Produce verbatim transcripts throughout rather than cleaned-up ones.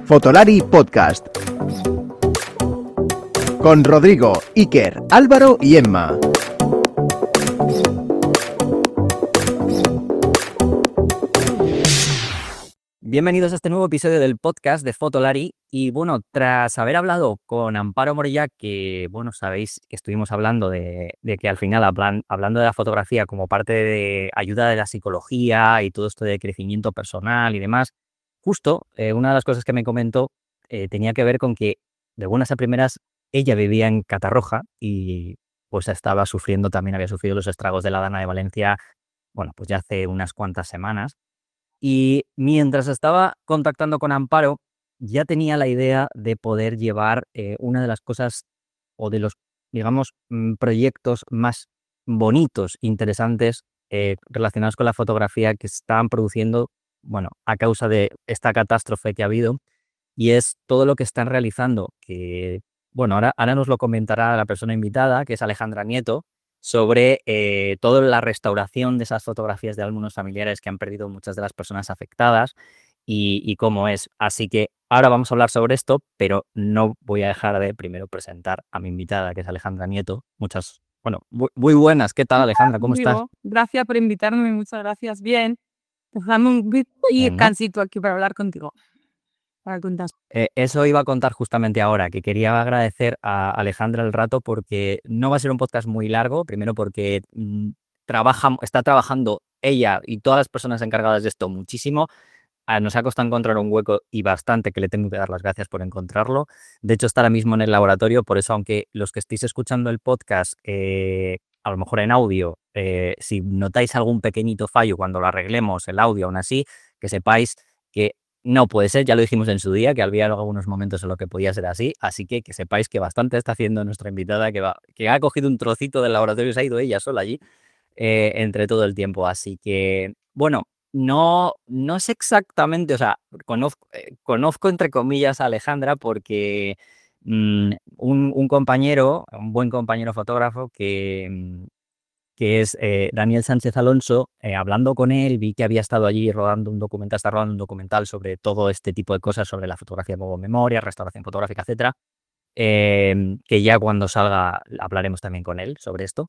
Fotolari Podcast. Con Rodrigo, Iker, Álvaro y Emma. Bienvenidos a este nuevo episodio del podcast de Fotolari. Y bueno, tras haber hablado con Amparo Morella, que bueno, sabéis que estuvimos hablando de, de que al final, hablan, hablando de la fotografía como parte de ayuda de la psicología y todo esto de crecimiento personal y demás, justo eh, una de las cosas que me comentó eh, tenía que ver con que de buenas a primeras ella vivía en Catarroja y pues estaba sufriendo, también había sufrido los estragos de la Dana de Valencia, bueno, pues ya hace unas cuantas semanas. Y mientras estaba contactando con Amparo, ya tenía la idea de poder llevar eh, una de las cosas o de los, digamos, mm, proyectos más bonitos, interesantes, eh, relacionados con la fotografía que están produciendo, bueno, a causa de esta catástrofe que ha habido, y es todo lo que están realizando, que, bueno, ahora, ahora nos lo comentará la persona invitada, que es Alejandra Nieto, sobre eh, toda la restauración de esas fotografías de algunos familiares que han perdido muchas de las personas afectadas y, y cómo es. Así que ahora vamos a hablar sobre esto, pero no voy a dejar de primero presentar a mi invitada, que es Alejandra Nieto. Muchas, bueno, muy, muy buenas. ¿Qué tal, Alejandra? ¿Cómo estás? Digo, gracias por invitarme, muchas gracias. Bien, pues dame un bit y Bien, ¿no? descansito aquí para hablar contigo. Para contar. Eh, eso iba a contar justamente ahora, que quería agradecer a Alejandra el rato porque no va a ser un podcast muy largo, primero porque mm, trabaja, está trabajando ella y todas las personas encargadas de esto muchísimo. Ah, nos ha costado encontrar un hueco y bastante, que le tengo que dar las gracias por encontrarlo. De hecho, está ahora mismo en el laboratorio, por eso, aunque los que estéis escuchando el podcast, eh, a lo mejor en audio, eh, si notáis algún pequeñito fallo cuando lo arreglemos, el audio aún así, que sepáis que no puede ser, ya lo dijimos en su día, que había algunos momentos en los que podía ser así, así que que sepáis que bastante está haciendo nuestra invitada, que, va, que ha cogido un trocito del laboratorio y se ha ido ella sola allí, eh, entre todo el tiempo. Así que, bueno, no, no sé exactamente, o sea, conozco, eh, conozco entre comillas a Alejandra porque mm, un, un compañero, un buen compañero fotógrafo que, mm, que es eh, Daniel Sánchez Alonso, eh, hablando con él, vi que había estado allí rodando un documental, está rodando un documental sobre todo este tipo de cosas, sobre la fotografía como memoria, restauración fotográfica, etcétera, eh, que ya cuando salga hablaremos también con él sobre esto.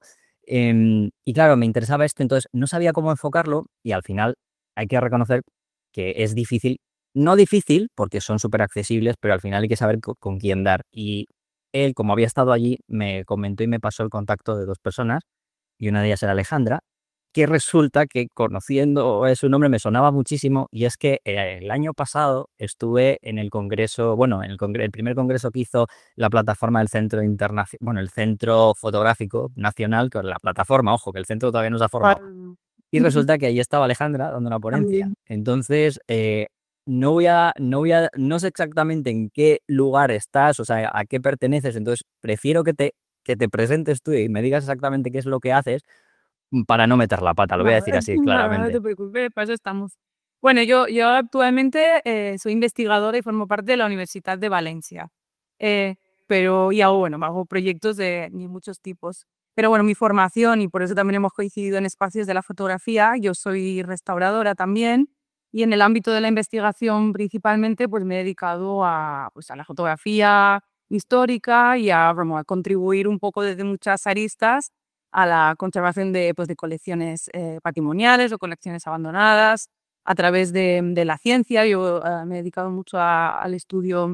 Eh, y claro, me interesaba esto, entonces no sabía cómo enfocarlo y al final hay que reconocer que es difícil, no difícil porque son súper accesibles, pero al final hay que saber co- con quién dar. Y él, como había estado allí, me comentó y me pasó el contacto de dos personas y una de ellas era Alejandra, que resulta que conociendo su nombre me sonaba muchísimo y es que eh, el año pasado estuve en el congreso, bueno, en el, congre- el primer congreso que hizo la plataforma del Centro Internacional, bueno, el Centro Fotográfico Nacional, con la plataforma, ojo, que el centro todavía no se ha formado. Vale. Y resulta que ahí estaba Alejandra dando una ponencia. También. Entonces, eh, no voy a, no voy a, no sé exactamente en qué lugar estás, o sea, a qué perteneces, entonces prefiero que te, que te presentes tú y me digas exactamente qué es lo que haces para no meter la pata, lo voy a decir Vale, así nada, no claramente. te preocupes, para eso estamos. Bueno, yo, yo actualmente eh, soy investigadora y formo parte de la Universidad de Valencia. Eh, pero, y hago, bueno, hago proyectos de, de muchos tipos. Pero bueno, mi formación, y por eso también hemos coincidido en espacios de la fotografía, yo soy restauradora también, y en el ámbito de la investigación principalmente, pues me he dedicado a, pues, a la fotografía histórica y a, bueno, a contribuir un poco desde muchas aristas a la conservación de, pues, de colecciones eh, patrimoniales o colecciones abandonadas a través de, de la ciencia. Yo eh, me he dedicado mucho a- al estudio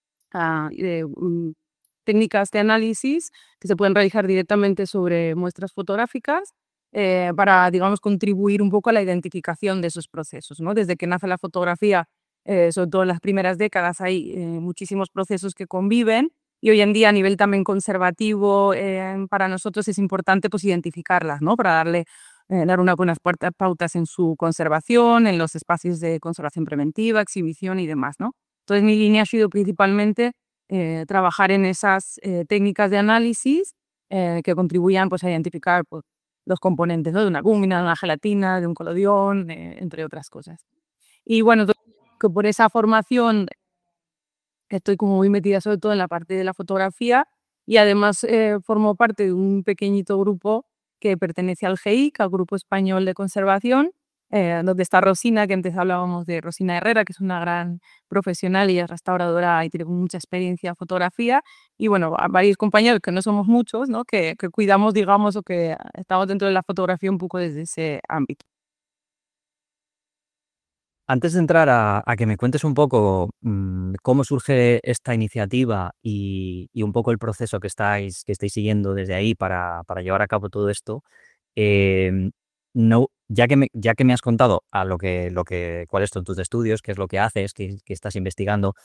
ah, de mm, técnicas de análisis que se pueden realizar directamente sobre muestras fotográficas eh, para, digamos, contribuir un poco a la identificación de esos procesos, ¿no? Desde que nace la fotografía, eh, sobre todo en las primeras décadas, hay eh, muchísimos procesos que conviven y hoy en día a nivel también conservativo eh, para nosotros es importante pues identificarlas, ¿no? Para darle, eh, dar unas buenas puerta- pautas en su conservación, en los espacios de conservación preventiva, exhibición y demás, ¿no? Entonces mi línea ha sido principalmente eh, trabajar en esas eh, técnicas de análisis eh, que contribuyan pues, a identificar pues, los componentes, ¿no? De una cúmina, de una gelatina, de un colodión, eh, entre otras cosas. Y bueno, to- que por esa formación estoy como muy metida sobre todo en la parte de la fotografía y además eh, formo parte de un pequeñito grupo que pertenece al G I C, al Grupo Español de Conservación, eh, donde está Rosina, que antes hablábamos de Rosina Herrera, que es una gran profesional y es restauradora y tiene mucha experiencia en fotografía. Y bueno, a varios compañeros, que no somos muchos, ¿no? Que, que cuidamos, digamos, o que estamos dentro de la fotografía un poco desde ese ámbito. Antes de entrar a, a que me cuentes un poco mm, cómo surge esta iniciativa y, y un poco el proceso que estáis, que estáis siguiendo desde ahí para, para llevar a cabo todo esto, em, no, ya que me, ya que me has contado a lo que, lo que, cuáles son tus estudios, qué es lo que haces, qué, qué estás investigando,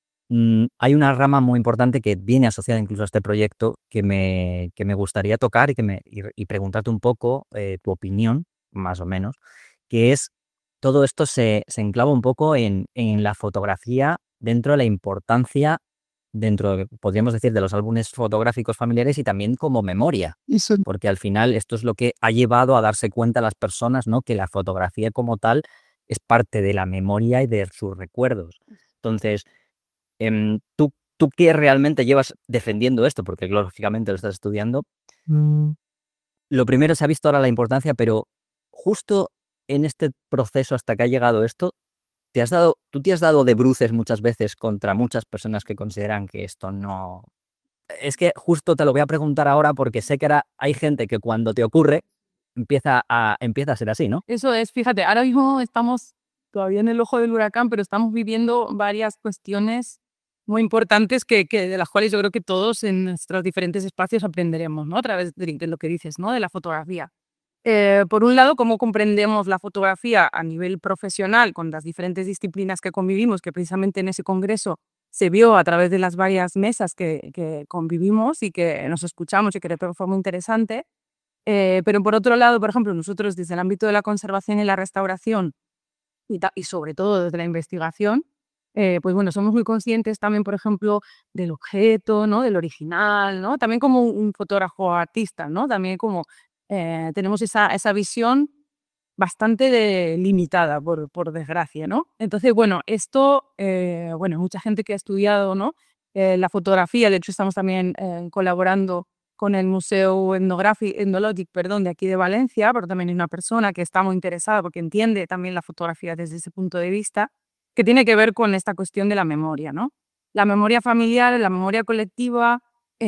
mm, hay una rama muy importante que viene asociada incluso a este proyecto que me, que me gustaría tocar y, que me, y, y preguntarte un poco eh, tu opinión, más o menos, que es todo esto se, se enclava un poco en, en la fotografía dentro de la importancia, dentro, de- podríamos decir, de los álbumes fotográficos familiares y también como memoria, Eso porque al final esto es lo que ha llevado a darse cuenta a las personas, ¿no? Que la fotografía como tal es parte de la memoria y de sus recuerdos. Entonces, em, ¿tú, tú qué realmente llevas defendiendo esto? Porque lógicamente lo estás estudiando. Mm, Lo primero, se ha visto ahora la importancia, pero justo en este proceso hasta que ha llegado esto, te has dado, tú te has dado de bruces muchas veces contra muchas personas que consideran que esto no... Es que justo te lo voy a preguntar ahora porque sé que ahora hay gente que cuando te ocurre empieza a, empieza a ser así, ¿no? Eso es, fíjate, ahora mismo estamos todavía en el ojo del huracán, pero estamos viviendo varias cuestiones muy importantes que, que de las cuales yo creo que todos en nuestros diferentes espacios aprenderemos, ¿no? A través de, de lo que dices, ¿no? De la fotografía. Eh, por un lado, cómo comprendemos la fotografía a nivel profesional con las diferentes disciplinas que convivimos, que precisamente en ese congreso se vio a través de las varias mesas que, que convivimos y que nos escuchamos y que creo que fue muy interesante. Eh, pero por otro lado, por ejemplo, nosotros desde el ámbito de la conservación y la restauración y, ta- y sobre todo desde la investigación, eh, pues bueno, somos muy conscientes también, por ejemplo, del objeto, ¿no? Del original, ¿no? También como un, un fotógrafo artista, ¿no? También como eh, tenemos esa, esa visión bastante de- limitada, por, por desgracia, ¿no? Entonces, bueno, esto, eh, bueno, mucha gente que ha estudiado, ¿no? Eh, la fotografía, de hecho estamos también eh, colaborando con el Museo Etnográfico, Etnológic, perdón, de aquí de Valencia, pero también hay una persona que está muy interesada porque entiende también la fotografía desde ese punto de vista, que tiene que ver con esta cuestión de la memoria, ¿no? La memoria familiar, la memoria colectiva,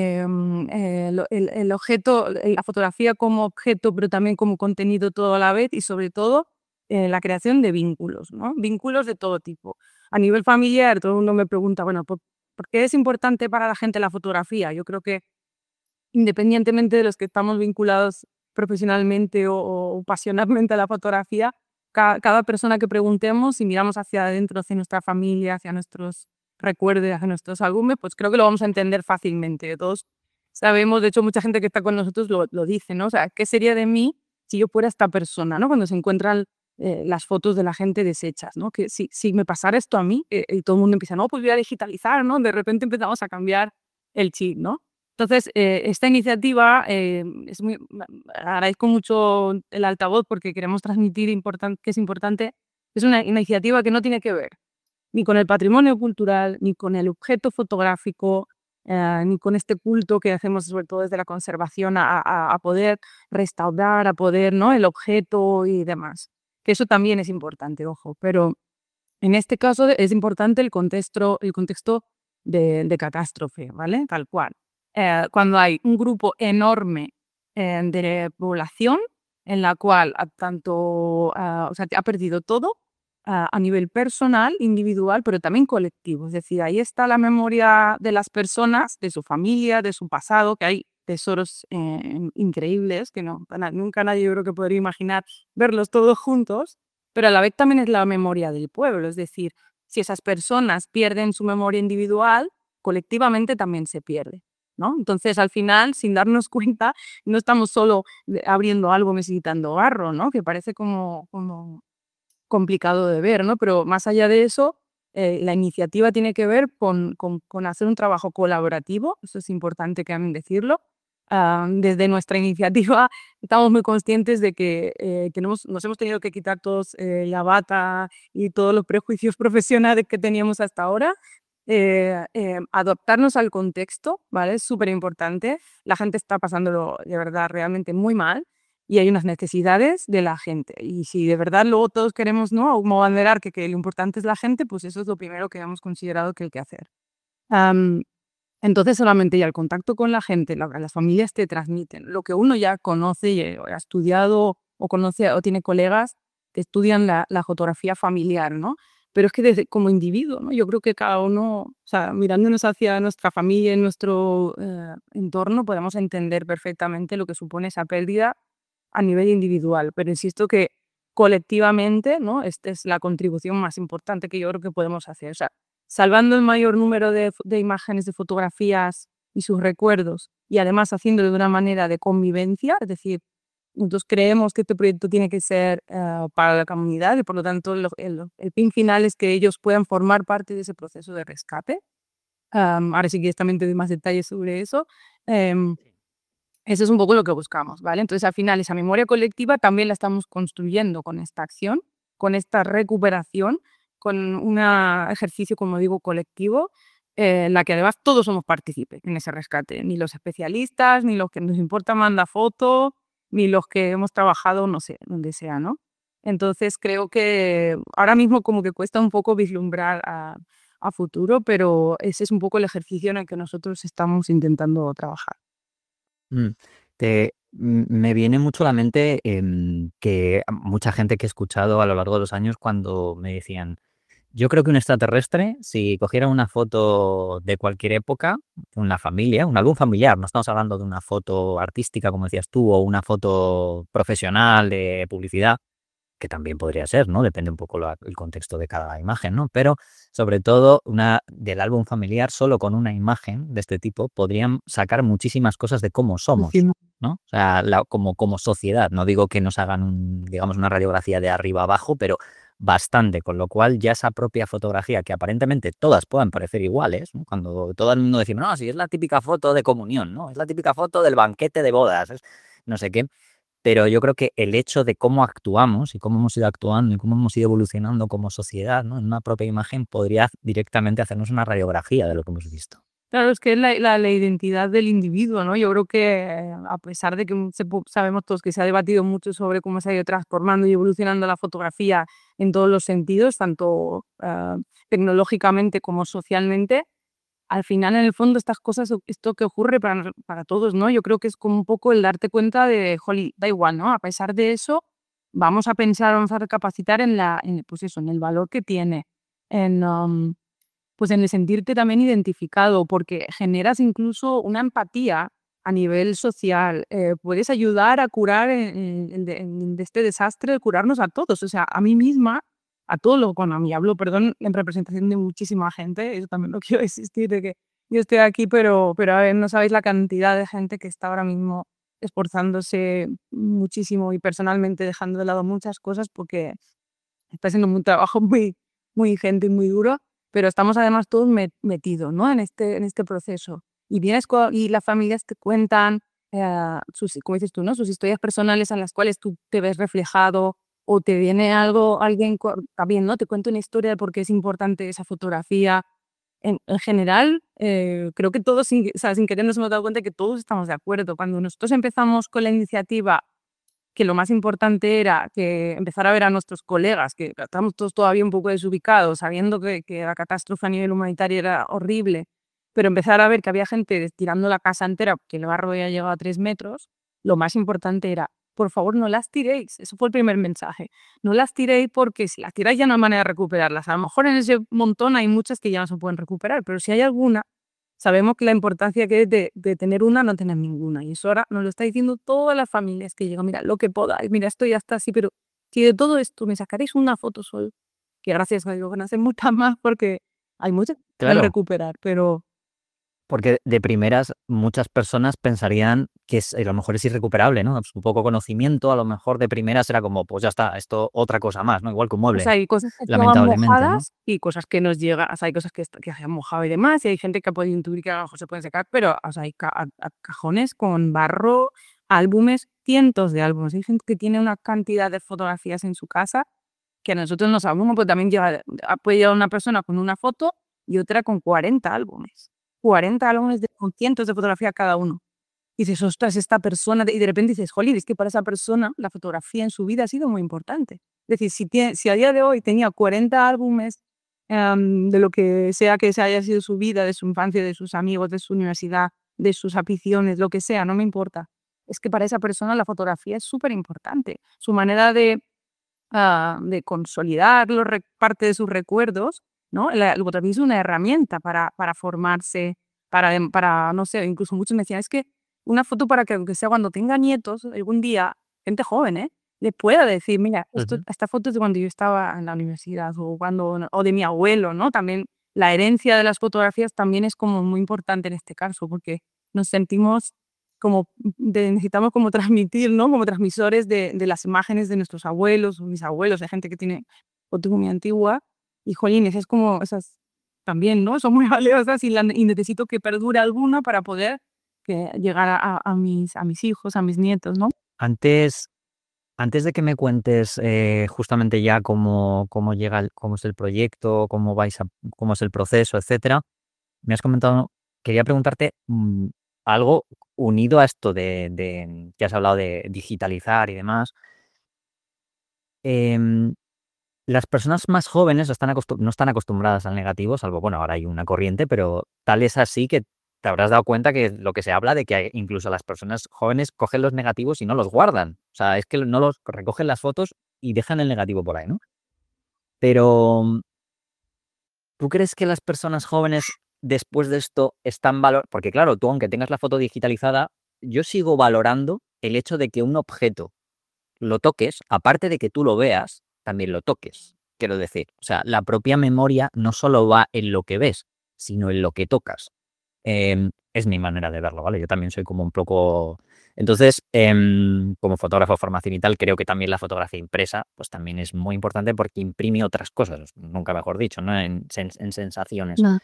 em, eh, lo- el, el objeto, eh, la fotografía como objeto, pero también como contenido todo a la vez y sobre todo eh, la creación de vínculos, ¿no? Vínculos de todo tipo. A nivel familiar, todo el mundo me pregunta, bueno, ¿por, por qué es importante para la gente la fotografía? Yo creo que independientemente de los que estamos vinculados profesionalmente o, o pasionalmente a la fotografía, ca- cada persona que preguntemos y miramos hacia adentro, hacia nuestra familia, hacia nuestros recuerdos, hacia nuestros álbumes, pues creo que lo vamos a entender fácilmente. Todos sabemos, de hecho, mucha gente que está con nosotros lo, lo dice, ¿no? O sea, ¿qué sería de mí si yo fuera esta persona, ¿no? Cuando se encuentran eh, las fotos de la gente deshechas, ¿no? Que si, si me pasara esto a mí, eh, y todo el mundo empieza, no, pues voy a digitalizar, ¿no? De repente empezamos a cambiar el chip, ¿no? Entonces, eh, esta iniciativa, eh, es muy, ma- agradezco mucho el altavoz porque queremos transmitir importan- que es importante. Es una iniciativa que no tiene que ver ni con el patrimonio cultural, ni con el objeto fotográfico, eh, ni con este culto que hacemos sobre todo desde la conservación a, a- a poder restaurar, a poder, ¿no? El objeto y demás. Que eso también es importante, ojo, pero en este caso es importante el contexto, el contexto de, de catástrofe, ¿vale? Tal cual. Eh, cuando hay un grupo enorme eh, de población en la cual ha, tanto, ah, o sea, ha perdido todo ah, a nivel personal, individual, pero también colectivo. Es decir, ahí está la memoria de las personas, de su familia, de su pasado, que hay tesoros eh, increíbles que no, na- nunca nadie yo creo que podría imaginar verlos todos juntos, pero a la vez también es la memoria del pueblo, es decir, si esas personas pierden su memoria individual, colectivamente también se pierde, ¿no? Entonces, al final, sin darnos cuenta, no estamos solo de- abriendo álbumes y quitando barro, ¿no? Que parece como, como complicado de ver, ¿no? Pero más allá de eso, eh, la iniciativa tiene que ver con, con- con hacer un trabajo colaborativo, eso es importante que también decirlo. Ah, desde nuestra iniciativa estamos muy conscientes de que, eh, que nos, nos hemos tenido que quitar todos eh, la bata y todos los prejuicios profesionales que teníamos hasta ahora. Eh, eh, adaptarnos al contexto, ¿vale? Es súper importante. La gente está pasándolo de verdad realmente muy mal y hay unas necesidades de la gente. Y si de verdad luego todos queremos, ¿no?, como abanderar que, que lo importante es la gente, pues eso es lo primero que hemos considerado que hay que hacer. Am, entonces solamente ya el contacto con la gente, la- las familias te transmiten lo que uno ya conoce y eh, ha estudiado o conoce o tiene colegas que estudian la, la fotografía familiar, ¿no? Pero es que desde, como individuo, ¿no? Yo creo que cada uno, o sea, mirándonos hacia nuestra familia y nuestro eh, entorno, podemos entender perfectamente lo que supone esa pérdida a nivel individual. Pero insisto que colectivamente, ¿no? Esta es la contribución más importante que yo creo que podemos hacer. O sea, salvando el mayor número de, fo- de imágenes, de fotografías y sus recuerdos, y además haciéndolo de una manera de convivencia, es decir, nosotros creemos que este proyecto tiene que ser eh, para la comunidad y por lo tanto lo- el, el fin final es que ellos puedan formar parte de ese proceso de rescate. Am, ahora sí que también te doy más detalles sobre eso. Em, Eso es un poco lo que buscamos, ¿vale? Entonces, al final, esa memoria colectiva también la estamos construyendo con esta acción, con esta recuperación, con un ejercicio, como digo, colectivo, eh, en la que además todos somos partícipes en ese rescate, ni los especialistas, ni los que nos importa manda foto, ni los que hemos trabajado, no sé, donde sea, ¿no? Entonces, creo que ahora mismo como que cuesta un poco vislumbrar a, a futuro, pero ese es un poco el ejercicio en el que nosotros estamos intentando trabajar. Mm, te, mm, me viene mucho a la mente em, que a mucha gente que he escuchado a lo largo de los años cuando me decían, yo creo que un extraterrestre, si cogiera una foto de cualquier época, una familia, un álbum familiar, no estamos hablando de una foto artística, como decías tú, o una foto profesional de publicidad, que también podría ser, ¿no? Depende un poco la- el contexto de cada imagen, ¿no? Pero sobre todo una del álbum familiar, solo con una imagen de este tipo, podrían sacar muchísimas cosas de cómo somos, Encima. ¿no? O sea, la- como, como sociedad. No digo que nos hagan, un, digamos, una radiografía de arriba abajo, pero bastante, con lo cual ya esa propia fotografía, que aparentemente todas puedan parecer iguales, ¿no? Cuando todo el mundo decimos, no, si es la típica foto de comunión, ¿no? Es la típica foto del banquete de bodas, es no sé qué, pero yo creo que el hecho de cómo actuamos y cómo hemos ido actuando y cómo hemos ido evolucionando como sociedad, ¿no? En una propia imagen podría directamente hacernos una radiografía de lo que hemos visto. Claro, es que es la, la, la identidad del individuo, ¿no? Yo creo que eh, a pesar de que mm, se pu- sabemos todos que se ha debatido mucho sobre cómo se ha ido transformando y evolucionando la fotografía en todos los sentidos, tanto ah, tecnológicamente como socialmente, al final, en el fondo, estas cosas, o- esto que ocurre para, nos- para todos, ¿no? Yo creo que es como un poco el darte cuenta de, jolly, da igual, ¿no? A pesar de eso, vamos a pensar, vamos a recapacitar en la, en, pues eso, en el valor que tiene, en, um, pues en el sentirte también identificado, porque generas incluso una empatía a nivel social, eh, puedes ayudar a curar en, en- en de, en de este desastre, curarnos a todos, o sea, a mí misma, a todos los, bueno, a mí hablo, perdón, en representación de muchísima gente, eso también lo quiero existir, de que yo estoy aquí, pero, pero a ver, no sabéis la cantidad de gente que está ahora mismo esforzándose muchísimo y personalmente dejando de lado muchas cosas porque está siendo un trabajo muy, muy ingente y muy duro, pero estamos además todos met- metidos, ¿no? En este, en este proceso. Y vienes co- y las familias te cuentan, eh, sus, como dices tú, ¿no? Sus historias personales en las cuales tú te ves reflejado o te viene algo, alguien, co- también, ¿no? Te cuenta una historia de por qué es importante esa fotografía. En, en general, eh, creo que todos, sin, o sea, sin querer nos hemos dado cuenta que todos estamos de acuerdo. Cuando nosotros empezamos con la iniciativa que lo más importante era que empezar a ver a nuestros colegas, que estamos todos todavía un poco desubicados, sabiendo que, que la catástrofe a nivel humanitario era horrible, pero empezar a ver que había gente tirando la casa entera, porque el barro ya llegado a tres metros, lo más importante era, por favor, no las tiréis. Eso fue el primer mensaje. No las tiréis porque si las tiráis ya no hay manera de recuperarlas. A lo mejor en ese montón hay muchas que ya no se pueden recuperar, pero si hay alguna, sabemos que la importancia que es de, de tener una, no tener ninguna. Y eso ahora nos lo está diciendo todas las familias que llegan. Mira, lo que podáis, mira, esto ya está así, pero si de todo esto me sacaréis una foto solo, que gracias a Dios van a hacer muchas más porque hay muchas que pueden Claro, recuperar, pero porque de primeras muchas personas pensarían que es, a lo mejor es irrecuperable, ¿no? Su poco conocimiento, a lo mejor de primeras era como, pues ya está, esto otra cosa más, ¿no? Igual que un o mueble, sea, hay cosas que llegan lamentablemente, ¿no? mojadas y cosas que nos llegan, o sea, hay cosas que, est- que se han mojado y demás, y hay gente que ha podido intuir que a lo mejor se pueden secar, pero o sea, hay ca- a- a- cajones con barro, álbumes, cientos de álbumes. Hay gente que tiene una cantidad de fotografías en su casa que a nosotros nos abruma, pues también lleva, ah, puede llevar una persona con una foto y otra con cuarenta álbumes. cuarenta álbumes de, con cientos de fotografías cada uno. y dices, ostras, esta persona, y de repente dices, jolín, es que para esa persona la fotografía en su vida ha sido muy importante. Es decir, si, tiene, si a día de hoy tenía cuarenta álbumes em, de lo que sea que se haya sido su vida, de su infancia, de sus amigos, de su universidad, de sus aficiones, lo que sea, no me importa. Es que para esa persona la fotografía es súper importante. Su manera de, ah, de consolidar los re- parte de sus recuerdos, ¿no? La, la fotografía es una herramienta para, para formarse, para, dem- para, no sé, incluso muchos me decían, es que una foto para que, aunque sea cuando tenga nietos, algún día, gente joven, ¿eh? Le pueda decir, mira, esto, Ujú. esta foto es de cuando yo estaba en la universidad o, cuando, o de mi abuelo, ¿no? También la herencia de las fotografías también es como muy importante en este caso, porque nos sentimos como de- necesitamos como transmitir, ¿no? Como transmisores de, de las imágenes de nuestros abuelos o mis abuelos, de gente que tiene fotos muy antigua. Y jolines, es como esas también, ¿no? Son muy valiosas y, la- y necesito que perdure alguna para poder que llegar a, a- a mis, a mis hijos, a mis nietos, ¿no? Antes, antes de que me cuentes eh, justamente ya cómo, cómo llega, el- cómo es el proyecto, cómo vais a, cómo es el proceso, etcétera, me has comentado, quería preguntarte mm, algo unido a esto de, de que has hablado de digitalizar y demás. Em, las personas más jóvenes están acostum- no están acostumbradas al negativo, salvo, bueno, ahora hay una corriente, pero tal es así que te habrás dado cuenta que lo que se habla de que hay- incluso las personas jóvenes cogen los negativos y no los guardan. O sea, es que no los recogen las fotos y dejan el negativo por ahí, ¿no? Pero, mm, ¿tú crees que las personas jóvenes después de esto están valor? Porque claro, tú aunque tengas la foto digitalizada, yo sigo valorando el hecho de que un objeto lo toques, aparte de que tú lo veas, también lo toques. Quiero decir, o sea, la propia memoria no solo va en lo que ves, sino en lo que tocas. Em, es mi manera de verlo, ¿vale? Yo también soy como un poco... Entonces, em, como fotógrafo de formación y tal, creo que también la fotografía impresa, pues también es muy importante porque imprime otras cosas, nunca mejor dicho, ¿no? En, sen- en sensaciones. No.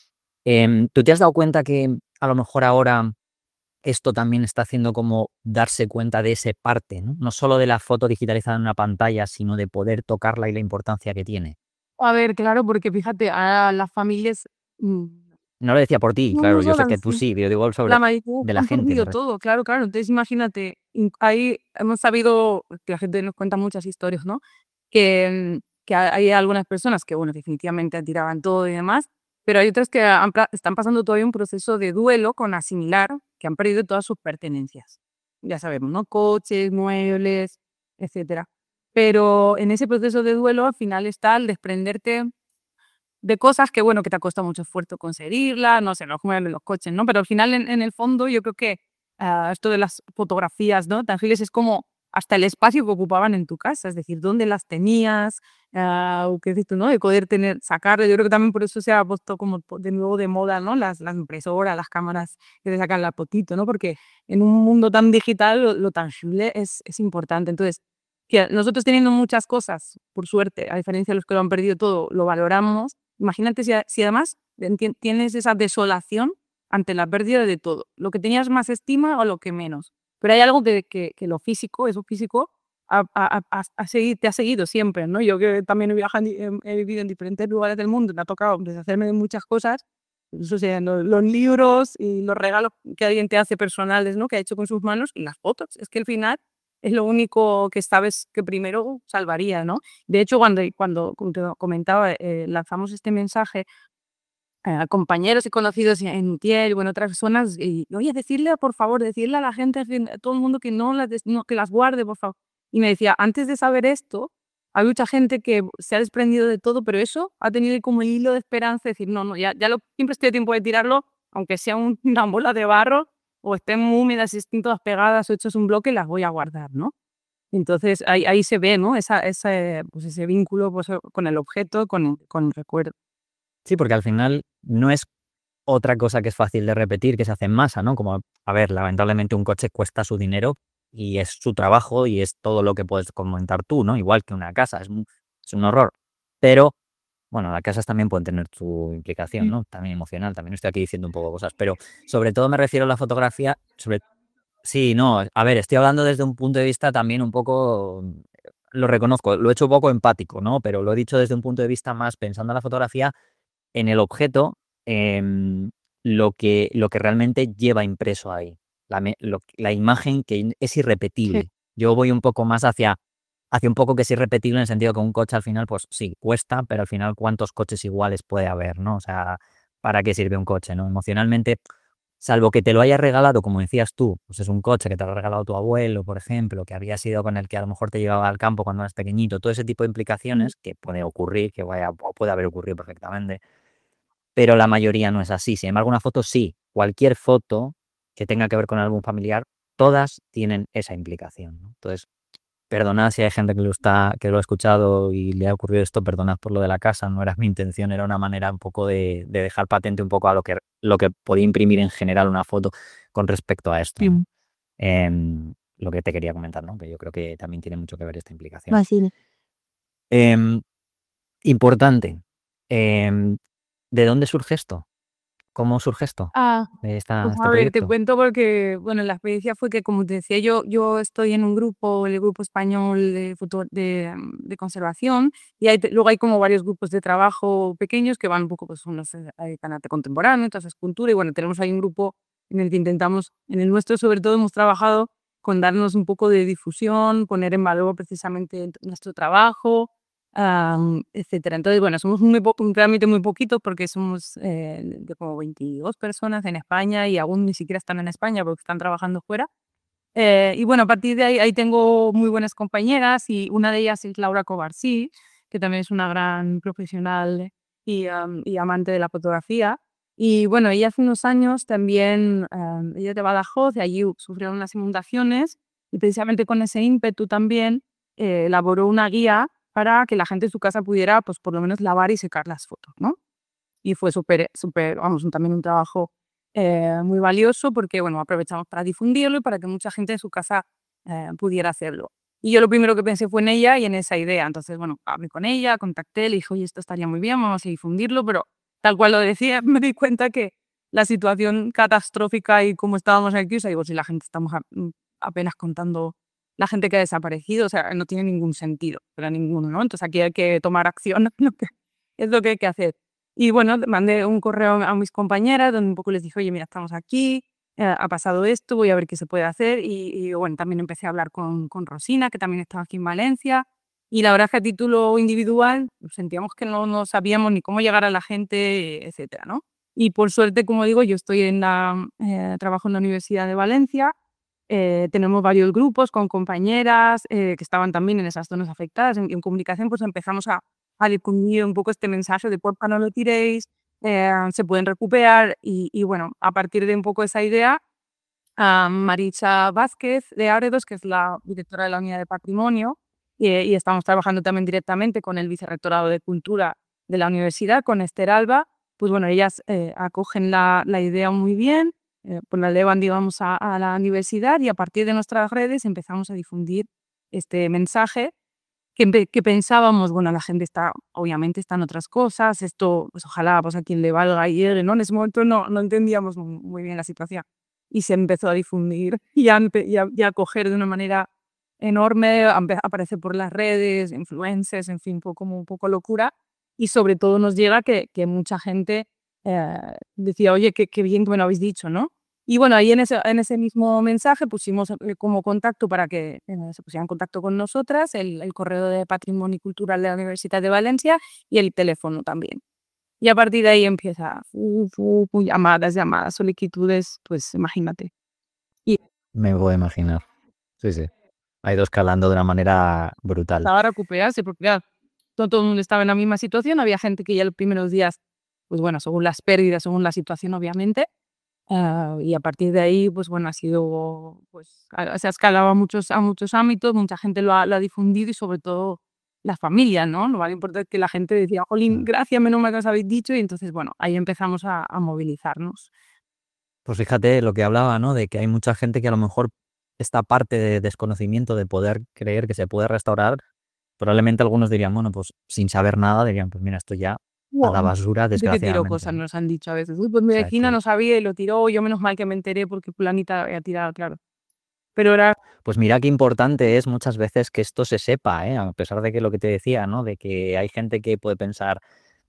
Em, ¿tú te has dado cuenta que a lo mejor ahora esto también está haciendo como darse cuenta de ese parte, ¿no? No solo de la foto digitalizada en una pantalla, sino de poder tocarla y la importancia que tiene? A ver, claro, porque fíjate, a las familias mm, No lo decía por ti, no, claro, no yo sé solo que tú así. sí, yo digo La sobre mayoría de la han gente, me perdido re todo, claro, claro. Entonces, imagínate, in- ahí hemos sabido, que la gente nos cuenta muchas historias, ¿no? Que, mm, que ha- hay algunas personas que, bueno, definitivamente tiraban todo y demás, pero hay otras que han pla- están pasando todavía un proceso de duelo con asimilar que han perdido todas sus pertenencias. Ya sabemos, ¿no? Coches, muebles, etcétera. Pero en ese proceso de duelo, al final está el desprenderte de cosas que, bueno, que te ha costado mucho esfuerzo conseguirlas, no sé, los muebles, los coches, ¿no? Pero al final, en, en el fondo, yo creo que ah, esto de las fotografías, ¿no? Tangibles es como hasta el espacio que ocupaban en tu casa, es decir, dónde las tenías, ah, o qué dices tú, ¿no? De poder tener, sacar, yo creo que también por eso se ha puesto como po- de nuevo de moda, ¿no? Las, las impresoras, las cámaras que te sacan la fotito, ¿no? Porque en un mundo tan digital lo, lo tangible es, es importante. Entonces, que nosotros teniendo muchas cosas, por suerte, a diferencia de los que lo han perdido todo, lo valoramos. Imagínate si, a- si además enti- tienes esa desolación ante la pérdida de todo, lo que tenías más estima o lo que menos. Pero hay algo que, que, que lo físico, eso físico, ha, ha- ha- ha segui- te ha seguido siempre, ¿no? Yo que también he viajado, en- he, he vivido en diferentes lugares del mundo, me ha tocado deshacerme de muchas cosas, eso sea, lo- los libros y los regalos que alguien te hace personales, ¿no? Que ha hecho con sus manos y las fotos. Es que al final es lo único que sabes que primero salvaría, ¿no? De hecho, cuando, cuando como te comentaba, eh, lanzamos este mensaje eh, a compañeros y conocidos en Utiel o en otras zonas, y oye, decirle, por favor, decirle a la gente, a todo el mundo que no las, des- no, que las guarde, por favor. Y me decía, antes de saber esto, hay mucha gente que se ha desprendido de todo, pero eso ha tenido como el hilo de esperanza, decir, no, no, ya, ya lo, siempre estoy a tiempo de tirarlo, aunque sea un- una bola de barro o estén muy húmedas y estén todas pegadas o hechos un bloque, las voy a guardar, ¿no? Entonces ahí, ahí se ve, ¿no? Esa, ese, pues ese vínculo pues, con el objeto, con, el- con el recuerdo. Sí, porque al final no es otra cosa que es fácil de repetir, que se hace en masa, ¿no? Como, a ver, lamentablemente un coche cuesta su dinero y es su trabajo y es todo lo que puedes comentar tú, ¿no? Igual que una casa, es un, es un horror. Pero, bueno, las casas también pueden tener su implicación, ¿no? También emocional, también estoy aquí diciendo un poco cosas, pero sobre todo me refiero a la fotografía, sobre... Sí, no, a ver, estoy hablando desde un punto de vista también un poco, lo reconozco, lo he hecho un poco empático, ¿no? Pero lo he dicho desde un punto de vista más pensando en la fotografía en el objeto, em, lo que, lo que realmente lleva impreso ahí. la, me- lo- la imagen que in- es Sí. irrepetible. Yo voy un poco más hacia, hacia un poco que es irrepetible en el sentido que un coche al final, pues sí, cuesta, pero al final cuántos coches iguales puede haber, ¿no? O sea, ¿para qué sirve un coche, no? Emocionalmente, salvo que te lo haya regalado, como decías tú, pues es un coche que te lo ha regalado tu abuelo, por ejemplo, que había sido con el que a lo mejor te llevaba al campo cuando eras pequeñito, todo ese tipo de Mm. implicaciones que puede ocurrir, que vaya, o puede haber ocurrido perfectamente, pero la mayoría no es así. Sin embargo, una foto sí, cualquier foto que tenga que ver con algún familiar, todas tienen esa implicación, ¿no? Entonces, perdonad si hay gente que lo está, que lo ha escuchado y le ha ocurrido esto, perdonad por lo de la casa, no era mi intención, era una manera un poco de, de dejar patente un poco a lo que, lo que podía imprimir en general una foto con respecto a esto, ¿no? Sí. Em, lo que te quería comentar, ¿no? Que yo creo que también tiene mucho que ver esta implicación. Vale. Em, importante, em, ¿de dónde surge esto? ¿Cómo surge esto? Ah, De esta, pues este a ver, te proyecto. cuento porque, bueno, la experiencia fue que, como te decía, yo, yo estoy en un grupo, el grupo español de, foto, de, mm, de conservación, y hay, te- luego hay como varios grupos de trabajo pequeños que van un poco, pues unos se dedican a arte contemporáneo, otros a escultura, y bueno, tenemos ahí un grupo en el que intentamos, en el nuestro sobre todo hemos trabajado con darnos un poco de difusión, poner en valor precisamente nuestro trabajo, am, etcétera. Entonces, bueno, somos muy po- realmente muy poquitos porque somos eh, de como veintidós personas en España y aún ni siquiera están en España porque están trabajando fuera. Eh, y bueno, a partir de ahí, ahí tengo muy buenas compañeras y una de ellas es Laura Covarsí, que también es una gran profesional y, am, y amante de la fotografía. Y bueno, ella hace unos años también, am, ella es de Badajoz, y allí sufrieron unas inundaciones y precisamente con ese ímpetu también eh, elaboró una guía para que la gente en su casa pudiera, pues por lo menos lavar y secar las fotos, ¿no? Y fue súper, súper, vamos, un- también un trabajo eh, muy valioso porque, bueno, aprovechamos para difundirlo y para que mucha gente en su casa eh, pudiera hacerlo. Y yo lo primero que pensé fue en ella y en esa idea. Entonces, bueno, hablé con ella, contacté, le dije, oye, esto estaría muy bien, vamos a difundirlo, pero tal cual lo decía, me di cuenta que la situación catastrófica y cómo estábamos aquí, o sea, digo, si la gente estamos a- mm, apenas contando la gente que ha desaparecido, o sea, no tiene ningún sentido, pero ninguno, ¿no? Entonces aquí hay que tomar acción, lo que, es lo que hay que hacer. Y bueno, mandé un correo a mis compañeras donde un poco les dije, oye, mira, estamos aquí, eh, ha pasado esto, voy a ver qué se puede hacer. Y, y, bueno, también empecé a hablar con, con Rosina, que también estaba aquí en Valencia. Y la verdad es que a título individual sentíamos que no, no sabíamos ni cómo llegar a la gente, etcétera, ¿no? Y por suerte, como digo, yo estoy en la, eh, trabajo en la Universidad de Valencia. Eh, tenemos varios grupos con compañeras eh, que estaban también en esas zonas afectadas. En, en comunicación, pues empezamos a, a difundir un poco este mensaje de porfa no lo tiréis, eh, se pueden recuperar y, y bueno, a partir de un poco esa idea, a Maritza Vázquez de Áredos, que es la directora de la Unidad de Patrimonio, y, y estamos trabajando también directamente con el Vicerrectorado de Cultura de la Universidad, con Esther Alba, pues bueno, ellas eh, acogen la, la idea muy bien, eh, pues la llevan, digamos, a, a la universidad y a partir de nuestras redes empezamos a difundir este mensaje que, empe- que pensábamos, bueno, la gente está, obviamente están otras cosas, esto, pues ojalá, pues a quien le valga y llegue, ¿no? En ese momento no, no entendíamos mu- muy bien la situación. Y se empezó a difundir y a, empe- y a, y a coger de una manera enorme, a empe- aparecer por las redes, influencers, en fin, fue como un poco locura. Y sobre todo nos llega que, que mucha gente eh, decía, oye, qué, qué bien que me lo habéis dicho, ¿no? Y bueno, ahí en ese, en ese mismo mensaje pusimos eh, como contacto para que eh, se pusieran en contacto con nosotras, el, el correo de Patrimonio Cultural de la Universidad de Valencia y el teléfono también. Y a partir de ahí empieza fu, fu, fu, llamadas, llamadas, solicitudes, pues imagínate. Y Me puedo imaginar. Sí, sí. Ha ido escalando de una manera brutal. empezaba a recuperarse porque claro, todo, todo el mundo estaba en la misma situación, había gente que ya los primeros días, pues bueno, según las pérdidas, según la situación obviamente, ah, y a partir de ahí, pues bueno, ha sido, pues ha- se ha escalado a muchos, a muchos ámbitos, mucha gente lo ha, lo ha difundido y sobre todo la familia, ¿no? Lo más importante es que la gente decía, jolín, Mm. gracias, menos mal que os habéis dicho, y entonces, bueno, ahí empezamos a, a movilizarnos. Pues fíjate lo que hablaba, ¿no? De que hay mucha gente que a lo mejor esta parte de desconocimiento de poder creer que se puede restaurar, probablemente algunos dirían, bueno, pues sin saber nada, dirían, pues mira, esto ya a la Wow. basura, Gente que tiró desgraciadamente, cosas, ¿no? nos han dicho a veces, uy, pues O mi sea vecina que, no sabía y lo tiró, yo menos mal que me enteré porque fulanita había tirado, claro. Pero era, pues mira qué importante es muchas veces que esto se sepa, ¿eh? A pesar de que lo que te decía, ¿no? De que hay gente que puede pensar,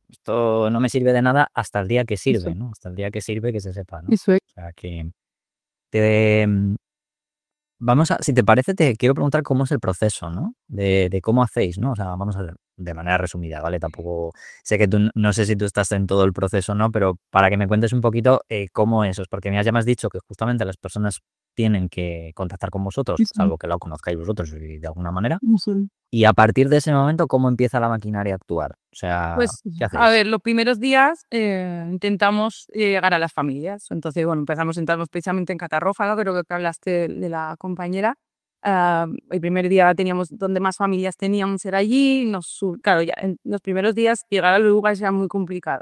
esto no me sirve de nada hasta el día que eso, sirve, ¿no? Hasta el día que sirve que se sepa, ¿no? eso es. O sea que, Te, mm, vamos a, si te parece, te quiero preguntar cómo es el proceso, ¿no? De, de cómo hacéis, ¿no? O sea, vamos a ver de manera resumida, ¿vale? Tampoco sé que tú, n- no sé si tú estás en todo el proceso, ¿no? Pero para que me cuentes un poquito eh, cómo es, porque me has- ya me has dicho que justamente las personas tienen que contactar con vosotros, Ujú, salvo que lo conozcáis vosotros y de alguna manera. ujú. Y a partir de ese momento, ¿cómo empieza la maquinaria a actuar? O sea, Pues, ¿qué a hacéis? ver, los primeros días eh, intentamos llegar a las familias. Entonces, bueno, empezamos, entramos precisamente en Catarroja, creo que hablaste de la compañera. Ah, el primer día teníamos donde más familias teníamos era allí. Nos, su- claro, ya en los primeros días llegar a los lugares era muy complicado.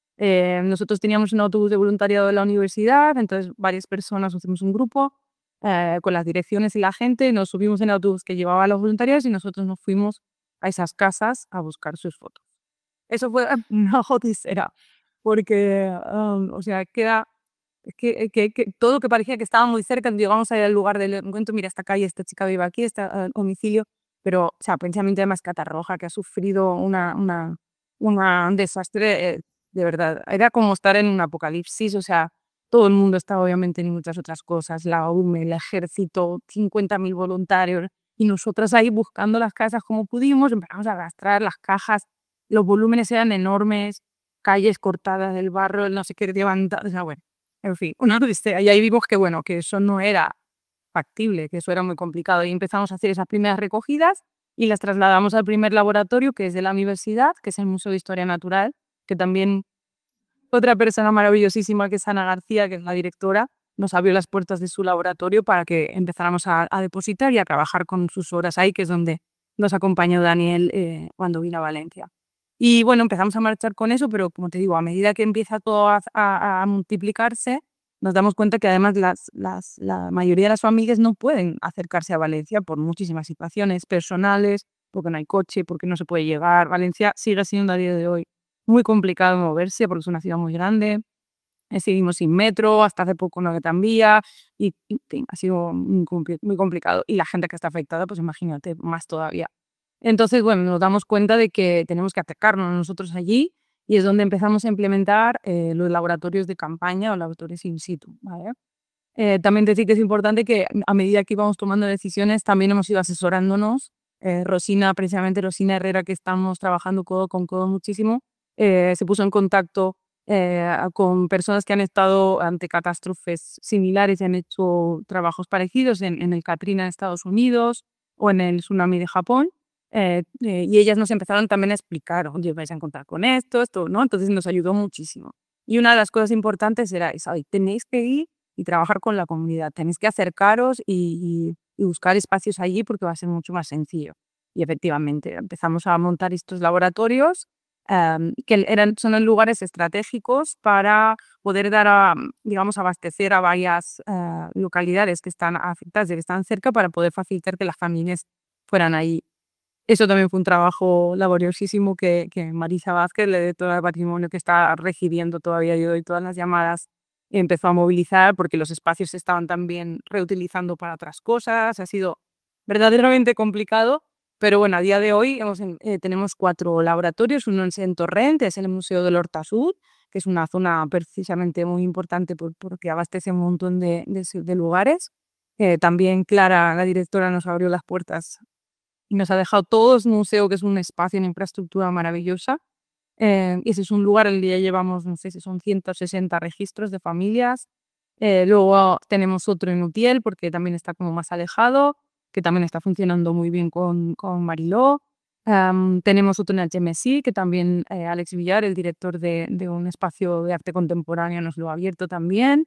Eh, nosotros teníamos un autobús de voluntariado de la universidad, entonces varias personas hicimos un grupo eh, con las direcciones y la gente, nos subimos en el autobús que llevaba a los voluntarios y nosotros nos fuimos a esas casas a buscar sus fotos. Eso fue una odisea, porque, am, o sea, queda es que eh, que que todo que parecía que estaba muy cerca, llegamos al lugar del encuentro, mira, esta calle, esta chica vive aquí, este ah, domicilio, pero, o sea, precisamente además Catarroja, que ha sufrido una una una un desastre, eh, de verdad, era como estar en un apocalipsis, o sea, todo el mundo estaba obviamente en muchas otras cosas, la U M E, el ejército, cincuenta mil voluntarios, y nosotras ahí buscando las casas como pudimos, empezamos a arrastrar las cajas, los volúmenes eran enormes, calles cortadas del barro, no sé qué levantar, o sea, bueno, en fin, una odisea. Y ahí vimos que, bueno, que eso no era factible, que eso era muy complicado. Y empezamos a hacer esas primeras recogidas y las trasladamos al primer laboratorio, que es de la universidad, que es el Museo de Historia Natural, que también otra persona maravillosísima, que es Ana García, que es la directora, nos abrió las puertas de su laboratorio para que empezáramos a, a depositar y a trabajar con sus horas ahí, que es donde nos acompañó Daniel eh, cuando vino a Valencia. Y bueno, empezamos a marchar con eso, pero como te digo, a medida que empieza todo a, a- a multiplicarse, nos damos cuenta que además las, las, la mayoría de las familias no pueden acercarse a Valencia por muchísimas situaciones personales, porque no hay coche, porque no se puede llegar. Valencia sigue siendo a día de hoy muy complicado moverse porque es una ciudad muy grande. Eh, seguimos sin metro, hasta hace poco no había tranvía y, y, en fin, ha sido muy, compli- muy complicado. Y la gente que está afectada, pues imagínate, más todavía. Entonces, bueno, nos damos cuenta de que tenemos que acercarnos nosotros allí y es donde empezamos a implementar eh, los laboratorios de campaña o laboratorios in situ, ¿vale? Eh, también decir que es importante que a medida que íbamos tomando decisiones, también hemos ido asesorándonos. Eh, Rosina, precisamente Rosina Herrera, que estamos trabajando codo con codo muchísimo, eh, se puso en contacto eh, con personas que han estado ante catástrofes similares y han hecho trabajos parecidos en, en el Katrina en Estados Unidos o en el tsunami de Japón. Eh, eh, y ellas nos empezaron también a explicar, oye, vais a encontrar con esto, esto, ¿no? Entonces nos ayudó muchísimo. Y una de las cosas importantes era esa, "Ay, tenéis que ir y trabajar con la comunidad. Tenéis que acercaros y, y- y buscar espacios allí porque va a ser mucho más sencillo". Y efectivamente, empezamos a montar estos laboratorios em, que eran, son en lugares estratégicos para poder dar a, digamos, abastecer a varias eh, localidades que están afectadas y que están cerca para poder facilitar que las familias fueran ahí. Eso también fue un trabajo laboriosísimo que, que Marisa Vázquez, la directora de patrimonio, que está recibiendo todavía yo doy todas las llamadas, empezó a movilizar porque los espacios se estaban también reutilizando para otras cosas. Ha sido verdaderamente complicado, pero bueno, a día de hoy hemos, en- eh, tenemos cuatro laboratorios. Uno es en Torrent, es el Museo del Horta Sud, que es una zona precisamente muy importante por- porque abastece un montón de, de su- de lugares. Eh, también Clara, la directora, nos abrió las puertas y nos ha dejado todo es museo, que es un espacio en infraestructura maravillosa. Eh, y ese es un lugar en el que ya llevamos, no sé si son ciento sesenta registros de familias. Eh, luego tenemos otro en Utiel, porque también está como más alejado, que también está funcionando muy bien con, con Mariló. Am, tenemos otro en Algemesí, que también eh, Alex Villar, el director de, de un espacio de arte contemporáneo, nos lo ha abierto también.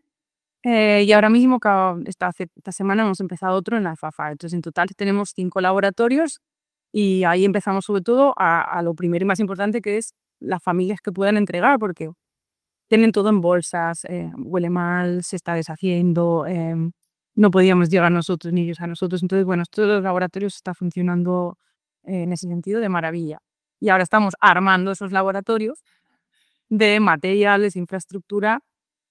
Eh, y ahora mismo, ca- esta, hace- esta semana hemos empezado otro en la Alfafar. Entonces, en total tenemos cinco laboratorios y ahí empezamos sobre todo a, a lo primero y más importante, que es las familias que puedan entregar, porque tienen todo en bolsas, eh, huele mal, se está deshaciendo, em, no podíamos llegar nosotros ni ellos a nosotros. Entonces, bueno, todos los laboratorios está funcionando eh, en ese sentido de maravilla. Y ahora estamos armando esos laboratorios de materiales, infraestructura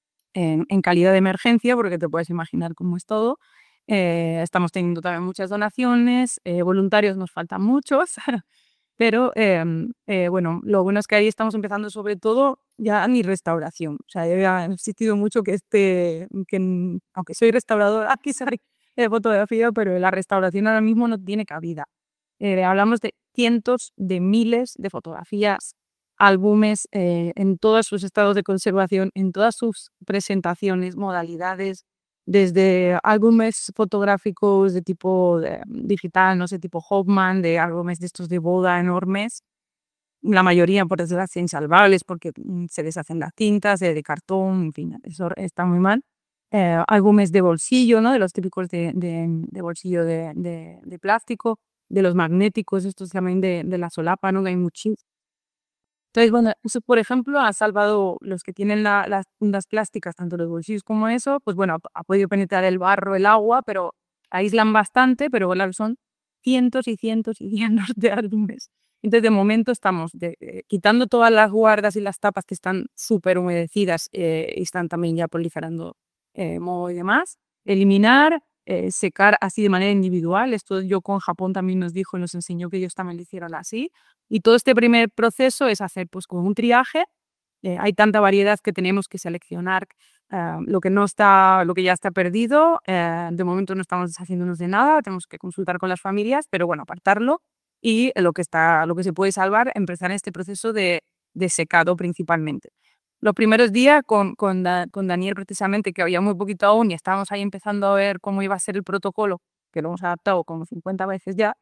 en, en calidad de emergencia, porque te puedes imaginar cómo es todo. Eh, estamos teniendo también muchas donaciones, eh, voluntarios nos faltan muchos, Pero em, eh, bueno, lo bueno es que ahí estamos empezando sobre todo ya ni restauración. O sea, yo ya he insistido mucho que este, que n- aunque soy restauradora, aquí soy de fotografía, pero la restauración ahora mismo no tiene cabida. Eh, hablamos de cientos de miles de fotografías, álbumes eh, en todos sus estados de conservación, en todas sus presentaciones, modalidades, desde álbumes fotográficos de tipo eh, digital, no sé, tipo Hopman, de álbumes de estos de boda enormes, la mayoría, por desgracia, insalvables porque mm, se deshacen las tintas, de, de cartón, en fin, eso está muy mal. Eh, álbumes de bolsillo, ¿no? De los típicos de, de- de bolsillo de, de- de plástico, de los magnéticos, estos también de, de la solapa, ¿no? Que hay muchísimos. Entonces, bueno, eso, por ejemplo, ha salvado los que tienen la- las fundas plásticas, tanto los bolsillos como eso, pues bueno, ha, ha podido penetrar el barro, el agua, pero aíslan bastante, pero claro, son cientos y cientos y cientos de álbumes. Entonces, de momento estamos de- eh, quitando todas las guardas y las tapas que están súper humedecidas eh, y están también ya proliferando eh, moho y demás, eliminar, eh, secar así de manera individual. Esto yo con Japón también nos dijo y nos enseñó que ellos también lo hicieron así. Y todo este primer proceso es hacer pues como un triaje. Eh, hay tanta variedad que tenemos que seleccionar eh, lo que no está, lo que ya está perdido. Eh, de momento no estamos deshaciéndonos de nada, tenemos que consultar con las familias, pero bueno, apartarlo y lo que está, lo que se puede salvar, empezar este proceso de, de secado principalmente. Los primeros días con, con, Da- con Daniel precisamente, que había muy poquito aún y estábamos ahí empezando a ver cómo iba a ser el protocolo, que lo hemos adaptado como cincuenta veces ya,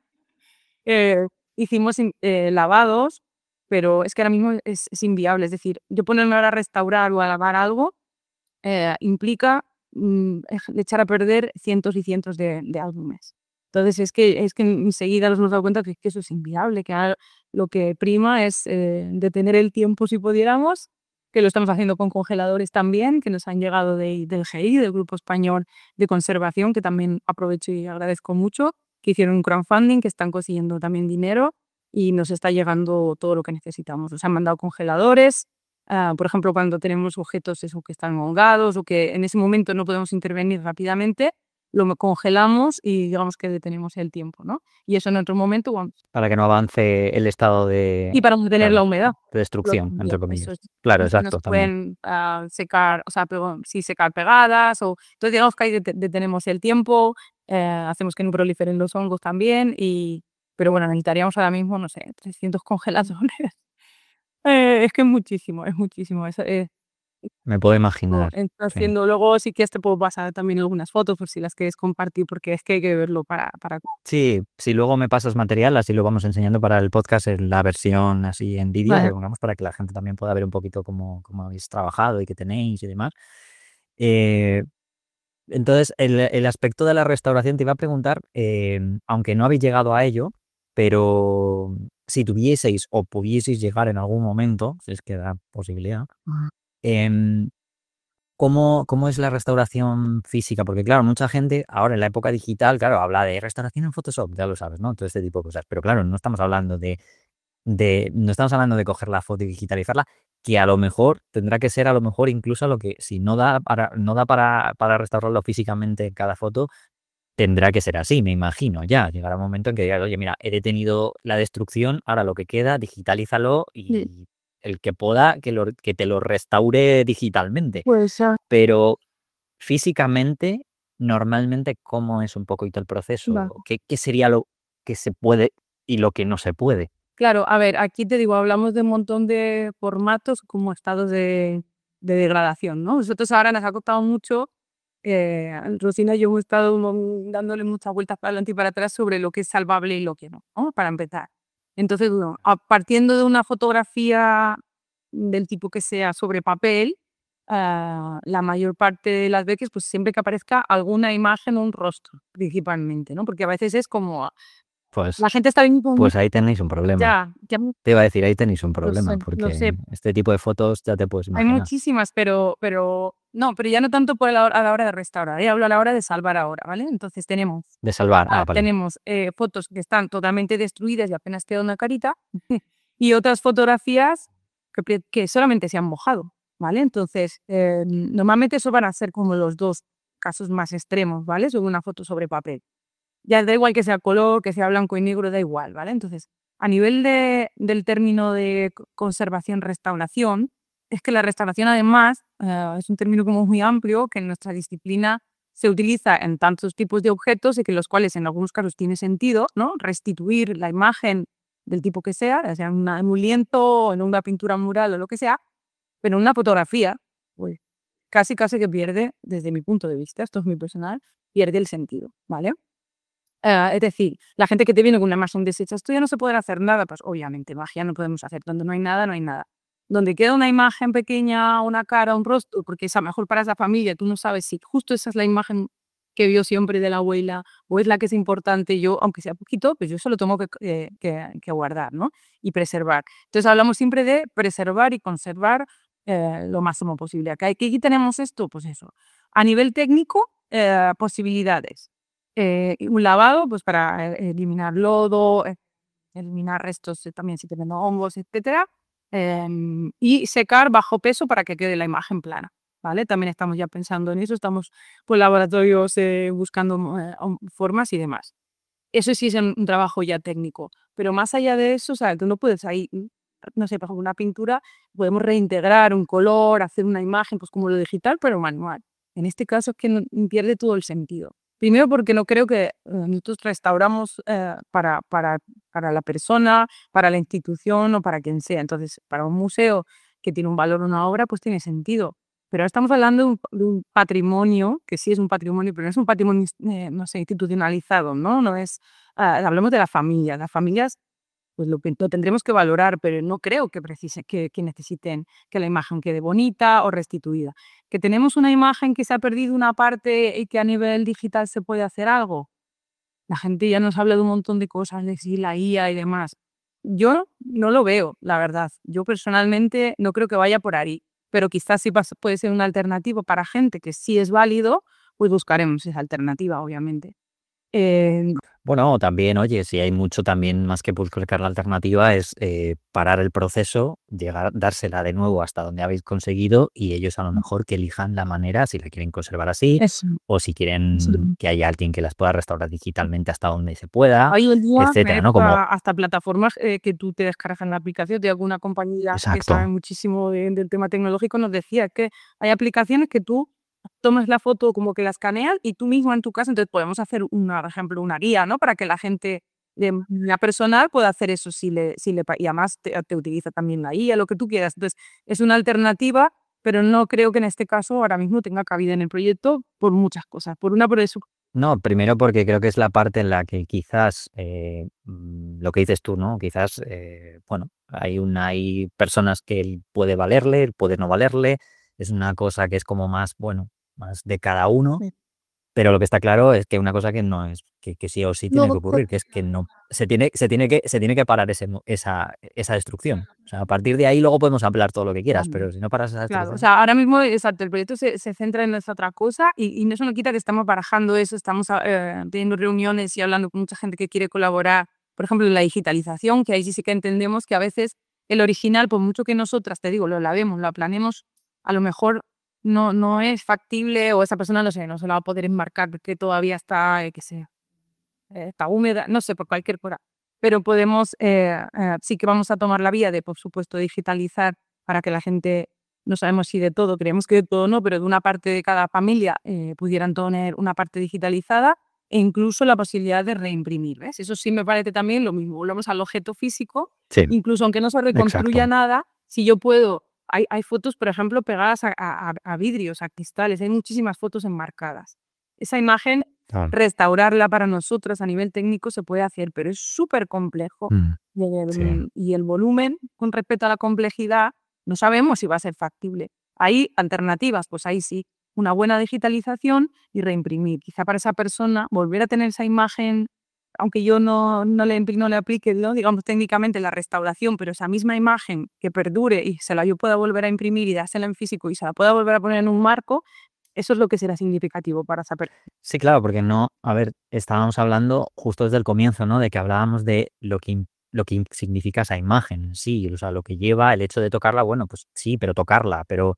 eh, hicimos in- eh, lavados, pero es que ahora mismo es, es inviable. Es decir, yo ponerme ahora a restaurar o a lavar algo eh, implica mm, ej- echar a perder cientos y cientos de, de álbumes. Entonces es que, es que enseguida nos hemos dado cuenta que, que eso es inviable, que ahora lo que prima es eh, detener el tiempo si pudiéramos, que lo estamos haciendo con congeladores también, que nos han llegado de, del G I, del Grupo Español de Conservación, que también aprovecho y agradezco mucho, que hicieron un crowdfunding, que están consiguiendo también dinero y nos está llegando todo lo que necesitamos. Nos han mandado congeladores, ah, por ejemplo, cuando tenemos objetos eso, que están holgados o que en ese momento no podemos intervenir rápidamente, lo me- congelamos y digamos que detenemos el tiempo, ¿no? Y eso en otro momento, bueno, Para que no avance el estado de, y para mantener la claro, humedad. de Lo destrucción, entre también, eso comillas. es, Claro, no se nos exacto, también. pueden ah, secar, o sea, pego- sí, secar pegadas, o entonces digamos que ahí dete- detenemos el tiempo, eh, hacemos que no proliferen los hongos también, y, pero bueno, necesitaríamos ahora mismo, no sé, trescientos congeladores. Eh, es que es muchísimo, es muchísimo. Es, eh, Me puedo lo imaginar. está Sí. haciendo. Luego, si quieres, te puedo pasar también algunas fotos por si las quieres compartir, porque es que hay que verlo para, para... Sí, si luego me pasas material, así lo vamos enseñando para el podcast en la versión así en vídeo, que Vale. pongamos para que la gente también pueda ver un poquito cómo, cómo habéis trabajado y qué tenéis y demás. Eh, entonces, el, el aspecto de la restauración te iba a preguntar, eh, aunque no habéis llegado a ello, pero si tuvieseis o pudieseis llegar en algún momento, si es que da posibilidad, em, ¿Cómo, cómo es la restauración física? Porque claro, mucha gente ahora en la época digital, claro, habla de restauración en Photoshop, ya lo sabes, ¿no? Todo este tipo de cosas. Pero claro, no estamos hablando de, de, no estamos hablando de coger la foto y digitalizarla, que a lo mejor tendrá que ser a lo mejor incluso lo que, si no da para, no da para, para restaurarlo físicamente cada foto, tendrá que ser así, me imagino, ya. Llegará un momento en que digas, oye, mira, he detenido la destrucción, ahora lo que queda, digitalízalo Sí, y el que pueda, que, lo, que te lo restaure digitalmente. pues ah, Pero físicamente, normalmente, ¿cómo es un poquito el va. proceso? ¿Qué, qué sería lo que se puede y lo que no se puede? Claro, a ver, aquí te digo, hablamos de un montón de formatos como estados de, de degradación, ¿no? Nosotros ahora nos ha costado mucho, eh, Rosina y yo hemos estado mo- dándole muchas vueltas para adelante y para atrás sobre lo que es salvable y lo que no, ¿no? Para empezar. Entonces, bueno, a- partiendo de una fotografía del tipo que sea sobre papel, ah, la mayor parte de las veces, pues siempre que aparezca alguna imagen o un rostro, principalmente, ¿no? Porque a veces es como, Pues, la gente está bien con... pues ahí tenéis un problema. Ya, ya Te iba a decir, ahí tenéis un lo problema, sé, lo porque sé. este tipo de fotos ya te puedes Hay imaginar. muchísimas, pero, pero no, pero ya no tanto por la, a la hora de restaurar, ¿eh? Hablo a la hora de salvar ahora, ¿vale? Entonces tenemos, De salvar, ah, ah, vale. tenemos eh, fotos que están totalmente destruidas y apenas queda una carita, y otras fotografías que, pre- que solamente se han mojado, ¿vale? Entonces, eh, normalmente eso van a ser como los dos casos más extremos, ¿vale? Sobre una foto sobre papel. Ya da igual que sea color, que sea blanco y negro, da igual, ¿vale? Entonces, A nivel de, del término de co- conservación-restauración, es que la restauración además eh, es un término como muy amplio que en nuestra disciplina se utiliza en tantos tipos de objetos y que los cuales en algunos casos tiene sentido, ¿no? Restituir la imagen del tipo que sea, ya sea en, una- en un lienzo, en una pintura mural o lo que sea, pero en una fotografía, pues casi casi que pierde, desde mi punto de vista, esto es muy personal, pierde el sentido, ¿vale? Eh, es decir, la gente que te viene con una imagen deshecha, esto ya no se podrá hacer nada, pues obviamente magia no podemos hacer, donde no hay nada, no hay nada. Donde queda una imagen pequeña, una cara, un rostro, porque es a mejor para esa familia, tú no sabes si justo esa es la imagen que vio siempre de la abuela o es la que es importante, yo, aunque sea poquito, pues yo eso lo tengo que, eh, que- que guardar, ¿no? Y preservar. Entonces hablamos siempre de preservar y conservar eh, lo máximo posible. Acá, ¿qué aquí tenemos esto? Pues eso. A nivel técnico, eh, posibilidades. Eh, y un lavado, pues para eh, eliminar lodo, eh, eliminar restos eh, también si tienen hongos, etcétera. Em, y secar bajo peso para que quede la imagen plana, ¿vale? También estamos ya pensando en eso, estamos por laboratorios eh, buscando eh, um, formas y demás. Eso sí es un un trabajo ya técnico, pero más allá de eso, o sea, tú no puedes ahí, mm, no sé, por ejemplo, una pintura, podemos reintegrar un color, hacer una imagen, pues como lo digital, pero manual. En este caso es que no- mm, pierde todo el sentido. Primero porque no creo que eh, nosotros restauramos eh, para, para, para la persona, para la institución o para quien sea. Entonces, para un museo que tiene un valor una obra, pues tiene sentido. Pero ahora estamos hablando de un, de un patrimonio, que sí es un patrimonio, pero no es un patrimonio, eh, no sé, institucionalizado, ¿no? No es, ah, hablamos de la familia. Las familias, pues lo, que- lo tendremos que valorar, pero no creo que, precise, que, que necesiten que la imagen quede bonita o restituida. Que tenemos una imagen que se ha perdido una parte y que a nivel digital se puede hacer algo. La gente ya nos habla de un montón de cosas, de si la I A y demás. Yo no lo veo, la verdad. Yo personalmente no creo que vaya por ahí, pero quizás sí pas- puede ser una alternativa para gente que sí es válido, pues buscaremos esa alternativa, obviamente. Eh, Bueno, también, oye, si hay mucho también más que buscar la alternativa es eh, parar el proceso, llegar, dársela de nuevo hasta donde habéis conseguido y ellos a lo mejor que elijan la manera, si la quieren conservar así eso, o si eso. quieren que haya alguien que las pueda restaurar digitalmente hasta donde se pueda, Hoy en día etcétera, ves ¿no? Como, a- hasta plataformas eh, que tú te descargas en la aplicación de alguna compañía que sabe exacto. muchísimo de- del tema tecnológico, nos decía que hay aplicaciones que tú tomas la foto como que la escaneas y tú mismo en tu casa, entonces podemos hacer, una, por ejemplo, una guía, ¿no? Para que la gente de manera personal pueda hacer eso si le, si le, pa- y además te, te utiliza también la guía, lo que tú quieras. Entonces, es una alternativa, pero no creo que en este caso ahora mismo tenga cabida en el proyecto por muchas cosas. Por una, por eso. No, primero porque creo que es la parte en la que quizás, eh, mm, lo que dices tú, ¿no? Quizás, eh, bueno, hay una, hay personas que él puede valerle, puede no valerle, es una cosa que es como más, bueno, más de cada uno, pero lo que está claro es que una cosa que no es, que, que sí o sí tiene No, que ocurrir, que es que no, se tiene, se tiene que, se tiene que parar ese, mo- esa, esa destrucción. O sea, a partir de ahí luego podemos hablar todo lo que quieras, claro. pero si no paras esa Claro, o destrucción, sea, ahora mismo, exacto, el proyecto se, se centra en esa otra cosa y, y no se nos quita que estamos barajando eso, estamos ah, eh, teniendo reuniones y hablando con mucha gente que quiere colaborar, por ejemplo, en la digitalización, que ahí sí, sí que entendemos que a veces el original, por mucho que nosotras, te digo, lo lavemos, lo planeemos, a lo mejor no, no es factible o esa persona, no sé, no se la va a poder enmarcar porque todavía está, eh, que sé, eh, está húmeda, no sé, por cualquier cosa. Pero podemos, eh, eh, sí que vamos a tomar la vía de, por supuesto, digitalizar para que la gente, no sabemos si de todo, creemos que de todo no, pero de una parte de cada familia eh, pudieran tener una parte digitalizada e incluso la posibilidad de reimprimir, ¿ves? Eso sí me parece también lo mismo, volvemos al objeto físico, sí, incluso aunque no se reconstruya exacto. nada, si yo puedo, hay, hay fotos, por ejemplo, pegadas a, a- a- a vidrios, a cristales, hay muchísimas fotos enmarcadas. Esa imagen Claro. restaurarla para nosotros a nivel técnico se puede hacer, pero es súper complejo. Mm, Y el, sí. mm, y el volumen, con respecto a la complejidad, no sabemos si va a ser factible. Hay alternativas, pues ahí sí, una buena digitalización y reimprimir. Quizá para esa persona volver a tener esa imagen, aunque yo no, no, le, impri- no le aplique, ¿no? digamos, técnicamente la restauración, pero esa misma imagen que perdure y se la yo pueda volver a imprimir y dársela en físico y se la pueda volver a poner en un marco, eso es lo que será significativo para esa persona. Sí, claro, porque no, a ver, estábamos hablando justo desde el comienzo, ¿no? De que hablábamos de lo que, im- lo que im- significa esa imagen en sí, o sea, lo que lleva el hecho de tocarla, bueno, pues sí, pero tocarla, pero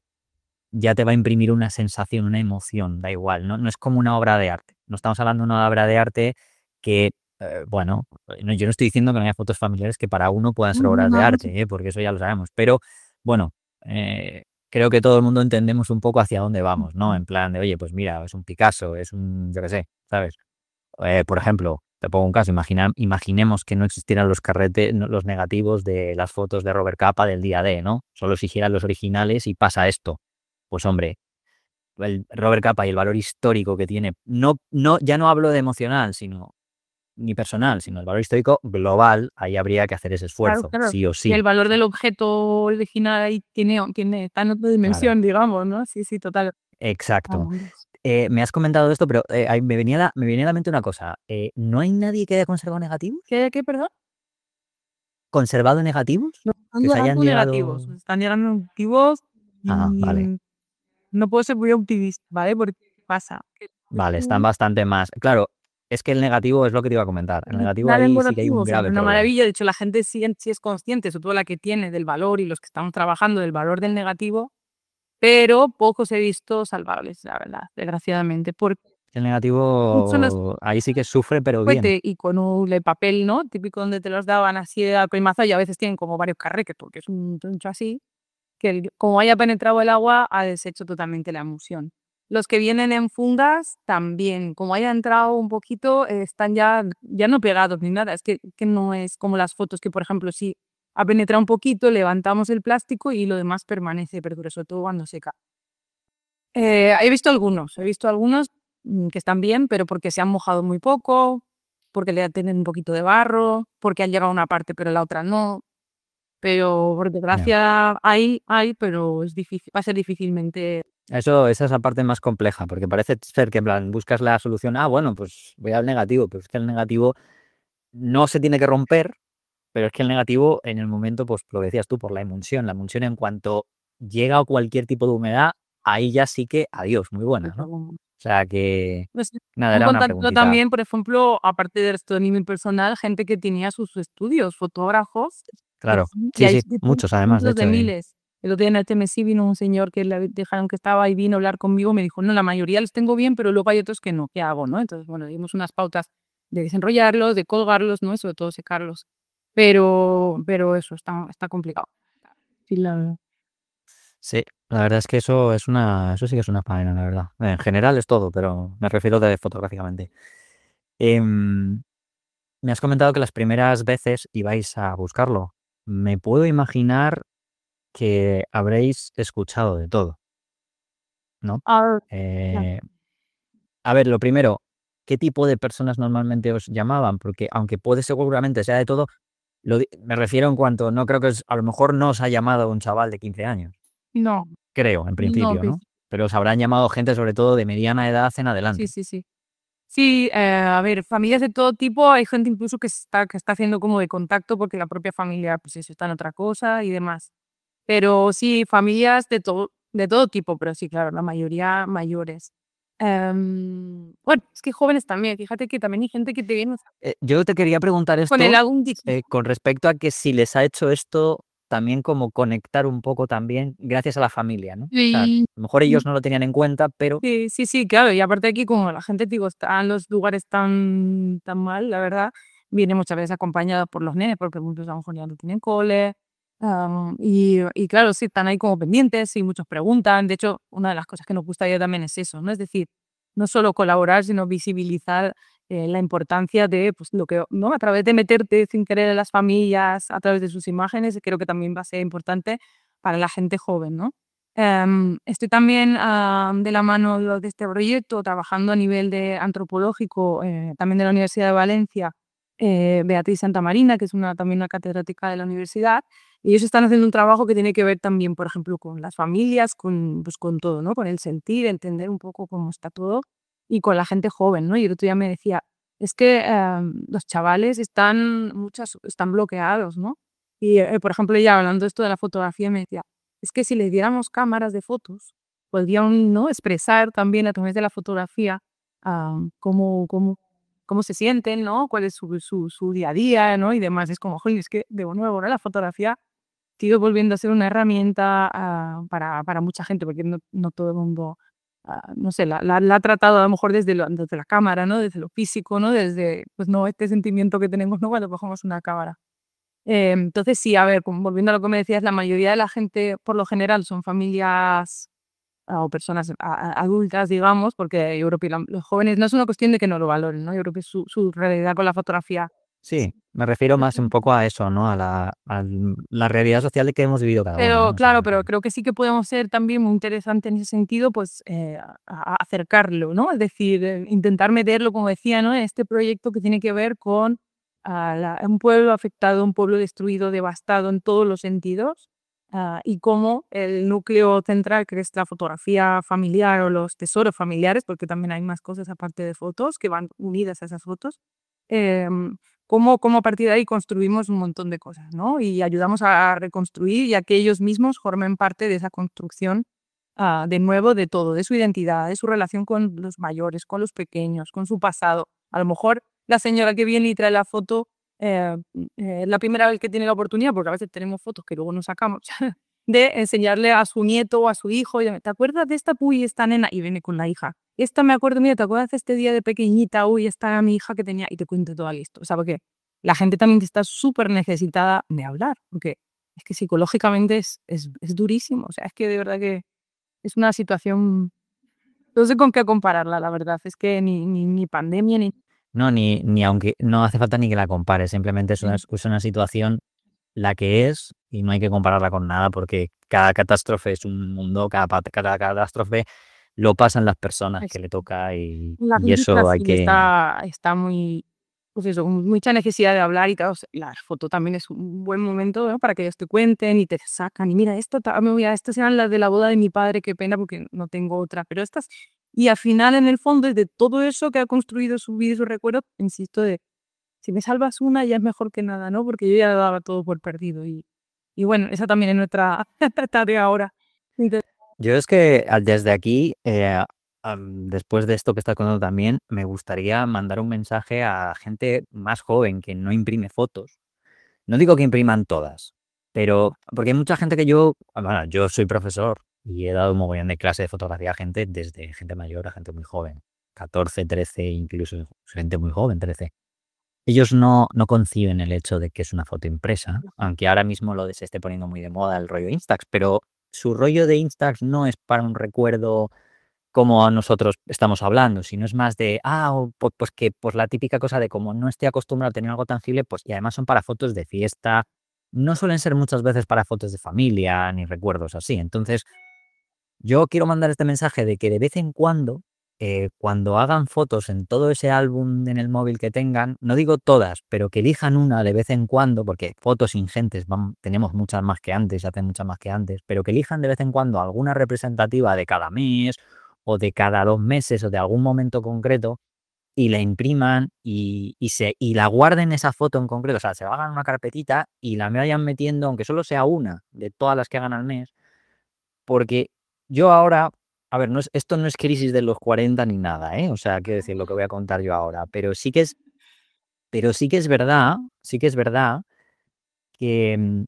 ya te va a imprimir una sensación, una emoción, da igual, ¿no? No es como una obra de arte. No estamos hablando de una obra de arte que eh, bueno, no, yo no estoy diciendo que no haya fotos familiares que para uno puedan ser No, no, obras de no, no, arte, ¿eh? Porque eso ya lo sabemos. Pero bueno, eh, creo que todo el mundo entendemos un poco hacia dónde vamos, ¿no? En plan de, oye, pues mira, es un Picasso, es un, yo qué sé, ¿sabes? Eh, por ejemplo, te pongo un caso, imagina- imaginemos que no existieran los carretes, no- los negativos de las fotos de Robert Capa del día D, ¿no? Solo se hicieran los originales y pasa esto. Pues hombre, el Robert Capa y el valor histórico que tiene, no, no, ya no hablo de emocional, sino ni personal, sino el valor histórico global, ahí habría que hacer ese claro, esfuerzo, claro. sí o Y el sí. valor O del sea, objeto original ahí tiene, tiene, está en otra claro, dimensión, digamos, ¿no? Sí, sí, total. exacto. Vamos. Eh, me has comentado esto, pero eh, ahí me venía, a la, me venía a la mente una cosa. Eh, ¿no hay nadie que haya conservado negativos? ¿Qué, qué, perdón? ¿Conservado negativos? Nos están Que os hayan llegando negativos, llegado... nos están llegando negativos Ah, vale. y no puedo ser muy optimista, ¿vale? Porque ¿qué pasa? Que Vale, están bastante más. Claro, es que el negativo es lo que te iba a comentar. El al negativo final el ahí sí que hay un negativo grave siempre una problema. maravilla. De hecho, la gente sí, sí es consciente, sobre todo la que tiene, del valor y los que estamos trabajando del valor del negativo, pero pocos he visto salvables, la verdad, desgraciadamente. Porque El mucho no es negativo ahí sí que sufre, pero bien. fuete y con un el papel, ¿no? Típico donde te los daban así al primazo y a veces tienen como varios carreques, porque es un troncho así, que el como haya penetrado el agua, ha deshecho totalmente la emulsión. Los que vienen en fundas también, como haya entrado un poquito, eh, están ya ya no pegados ni nada, es que que no es como las fotos que, por ejemplo, si ha penetrado un poquito, levantamos el plástico y lo demás permanece, perdura, sobre todo cuando seca. Eh, he visto algunos, he visto algunos, mm, que están bien, pero porque se han mojado muy poco, porque le tienen un poquito de barro, porque han llegado a una parte, pero la otra no. Pero por Ya. desgracia hay hay, pero es difícil, va a ser difícilmente. Eso, esa es la parte más compleja, porque parece ser que en plan buscas la solución, ah, bueno, pues voy al negativo, pero es que el negativo no se tiene que romper, pero es que el negativo en el momento, pues lo decías tú, por la emulsión, la emulsión en cuanto llega a cualquier tipo de humedad, ahí ya sí que adiós, muy buenas, ¿no? O sea que, Pues, nada, un era una contacto preguntita. también, por ejemplo, aparte de esto a nivel personal, gente que tenía sus estudios, fotógrafos, que Claro, sí, y sí, hay sí, de cientos muchos además, de cientos de hecho, y miles. El otro día en el T M S vino un señor que le dejaron que estaba y vino a hablar conmigo, me dijo: "No, la mayoría los tengo bien, pero luego hay otros que no, ¿qué hago?", ¿no? Entonces, bueno, dimos unas pautas de desenrollarlos, de colgarlos, ¿no? Y sobre todo secarlos. Pero pero eso, está está complicado. Sí, la sí, la verdad es que eso es una, eso sí que es una faena, la verdad. En general es todo, pero me refiero de fotográficamente. Em, Me has comentado que las primeras veces ibais a buscarlo. Me puedo imaginar que habréis escuchado de todo, ¿no? ah, ya. Eh, a ver, lo primero, ¿qué tipo de personas normalmente os llamaban? Porque aunque puede seguramente sea de todo, lo di- me refiero en cuanto, no creo que os- a lo mejor no os ha llamado un chaval de quince años, No, creo, en no, principio, ¿no? Pero os habrán llamado gente sobre todo de mediana edad en sí, adelante. sí, sí. Sí, eh, a ver, familias de todo tipo, hay gente incluso que está, que está haciendo como de contacto porque la propia familia, pues eso, está en otra cosa y demás. Pero sí, familias de todo, de todo tipo, pero sí, claro, la mayoría mayores. Em, bueno, es que jóvenes también, fíjate que también hay gente que te viene Eh, yo te quería preguntar con el esto álbum digital. eh, con respecto a que si les ha hecho esto también como conectar un poco también gracias a la familia, ¿no? O sea, a Sí, lo mejor ellos no lo tenían en cuenta, pero sí, sí, sí, claro, y aparte aquí como la gente, digo, está en los lugares tan, tan mal, la verdad, viene muchas veces acompañada por los nenes, porque muchos a lo mejor ya no tienen cole, am, y, y claro, sí, están ahí como pendientes y muchos preguntan. De hecho, una de las cosas que nos gusta ya también es eso, ¿no? Es decir, no solo colaborar, sino visibilizar eh, la importancia de, pues, lo que, ¿no? A través de meterte sin querer en las familias, a través de sus imágenes, creo que también va a ser importante para la gente joven, ¿no? Em, estoy también, ah, de la mano lo de este proyecto, trabajando a nivel de antropológico, eh, también de la Universidad de Valencia, eh, Beatriz Santamarina, que es una, también una catedrática de la universidad, y ellos están haciendo un trabajo que tiene que ver también, por ejemplo, con las familias, con, pues, con todo, ¿no? Con el sentir, entender un poco cómo está todo, y con la gente joven, ¿no? Y el otro día me decía, es que em, los chavales están, muchas, están bloqueados, ¿no? Y, eh, por ejemplo, ya hablando de esto de la fotografía, me decía, es que si les diéramos cámaras de fotos, podrían, ¿no? Expresar también a través de la fotografía, ah, cómo cómo cómo se sienten, ¿no? Cuál es su su su día a día, ¿no? Y demás. Es como, jolín, es que de nuevo, ¿no? La fotografía sigue volviendo a ser una herramienta, ah, para para mucha gente, porque no no todo el mundo ah, no sé, la, la- la ha tratado a lo mejor desde, lo- desde la cámara, ¿no? Desde lo físico, ¿no? Desde, pues no, este sentimiento que tenemos, ¿no? Cuando cogemos una cámara. Eh, entonces, sí, a ver, como volviendo a lo que me decías, la mayoría de la gente, por lo general, son familias ah, o personas a- a- adultas, digamos, porque yo creo que la- los jóvenes no es una cuestión de que no lo valoren, ¿no? Yo creo que su, su realidad con la fotografía. Sí, me refiero más un poco a eso, ¿no? A la, a la realidad social que hemos vivido cada uno, Pero ¿no? O sea, claro, pero creo que sí que podemos ser también muy interesantes en ese sentido, pues eh, a, a acercarlo, ¿no? Es decir, eh, intentar meterlo, como decía, ¿no? En este proyecto que tiene que ver con ah, la- un pueblo afectado, un pueblo destruido, devastado en todos los sentidos, ah, y cómo el núcleo central, que es la fotografía familiar o los tesoros familiares, porque también hay más cosas aparte de fotos que van unidas a esas fotos, em, cómo, cómo a partir de ahí construimos un montón de cosas, ¿no? Y ayudamos a reconstruir y a que ellos mismos formen parte de esa construcción, ah, de nuevo, de todo, de su identidad, de su relación con los mayores, con los pequeños, con su pasado. A lo mejor la señora que viene y trae la foto, eh, mm, eh, es la primera vez que tiene la oportunidad, porque a veces tenemos fotos que luego no sacamos, de enseñarle a su nieto o a su hijo, y, ¿te acuerdas de esta, uy, esta nena? Y viene con la hija. Esta me acuerdo, mira, ¿te acuerdas de este día de pequeñita? Uy, esta era mi hija que tenía, y te cuento toda la historia. O sea, porque la gente también está súper necesitada de hablar, porque es que psicológicamente es, es, es durísimo. O sea, es que de verdad que es una situación, no sé con qué compararla, la verdad. Es que ni, ni, ni pandemia, ni... no, ni, ni aunque no hace falta ni que la compares, simplemente es una, Sí, es una situación la que es y no hay que compararla con nada porque cada catástrofe es un mundo, cada, pa- cada catástrofe lo pasan las personas que es- le toca y, la y gente está eso hay así, que... está, está muy, pues eso, con mucha necesidad de hablar y claro, la foto también es un buen momento, ¿no? Para que ellos te cuenten y te sacan. Y mira, esto, ta- me voy a, estas eran las de la boda de mi padre, qué pena porque no tengo otra, pero estas. Y al final, en el fondo, es de todo eso que ha construido su vida y su recuerdo, insisto, de si me salvas una ya es mejor que nada, ¿no? Porque yo ya lo daba todo por perdido. Y, y bueno, esa también es nuestra tarea ahora. Entonces, Yo es que ah, desde aquí, eh, am, después de esto que estás contando también, me gustaría mandar un mensaje a gente más joven que no imprime fotos. No digo que impriman todas, pero porque hay mucha gente que yo, ah, bueno, yo soy profesor y he dado un mogollón de clase de fotografía a gente, desde gente mayor a gente muy joven, catorce, trece, incluso gente muy joven, trece. Ellos no, no conciben el hecho de que es una foto impresa, aunque ahora mismo lo de se esté poniendo muy de moda el rollo Instax, pero su rollo de Instax no es para un recuerdo como nosotros estamos hablando, sino es más de, ah, o po- pues que pues la típica cosa de como no estoy acostumbrado a tener algo tangible, pues y además son para fotos de fiesta, no suelen ser muchas veces para fotos de familia ni recuerdos así. Entonces, yo quiero mandar este mensaje de que de vez en cuando, eh, cuando hagan fotos en todo ese álbum en el móvil que tengan, no digo todas, pero que elijan una de vez en cuando, porque fotos ingentes vam- tenemos muchas más que antes, se hacen muchas más que antes, pero que elijan de vez en cuando alguna representativa de cada mes o de cada dos meses o de algún momento concreto y la impriman y, y se, y la guarden esa foto en concreto, o sea, se la hagan en una carpetita y la vayan metiendo, aunque solo sea una de todas las que hagan al mes porque yo ahora, a ver, no es, esto no es crisis de los cuarenta ni nada, ¿eh? O sea, quiero decir lo que voy a contar yo ahora, pero sí que es, pero sí que es verdad, sí que es verdad que mm,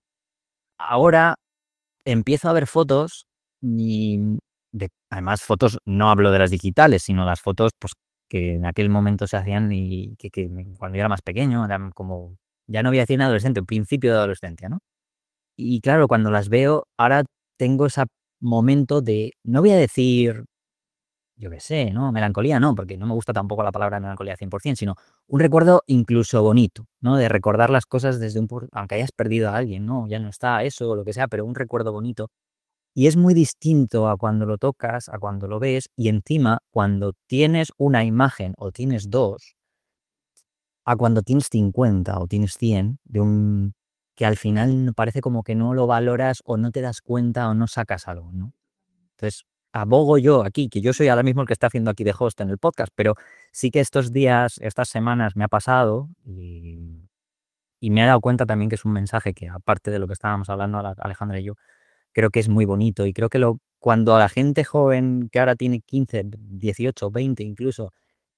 ahora empiezo a ver fotos y de, además fotos, no hablo de las digitales, sino las fotos pues que en aquel momento se hacían y que, que me- cuando yo era más pequeño, eran como, ya no voy a decir en adolescente, un principio de adolescencia, ¿no? Y claro, cuando las veo, ahora tengo ese momento de, no voy a decir yo qué sé, ¿no? Melancolía no, porque no me gusta tampoco la palabra melancolía cien por ciento, sino un recuerdo incluso bonito, ¿no? De recordar las cosas desde un... pu- aunque hayas perdido a alguien, ¿no? Ya no está eso o lo que sea, pero un recuerdo bonito. Y es muy distinto a cuando lo tocas, a cuando lo ves, y encima cuando tienes una imagen o tienes dos, a cuando tienes cincuenta o tienes cien de un... que al final parece como que no lo valoras o no te das cuenta o no sacas algo, ¿no? Entonces, abogo yo aquí, que yo soy ahora mismo el que está haciendo aquí de host en el podcast, pero sí que estos días, estas semanas me ha pasado y, y me he dado cuenta también que es un mensaje que, aparte de lo que estábamos hablando Ale- Alejandra y yo, creo que es muy bonito y creo que lo, cuando a la gente joven que ahora tiene quince, dieciocho, veinte incluso,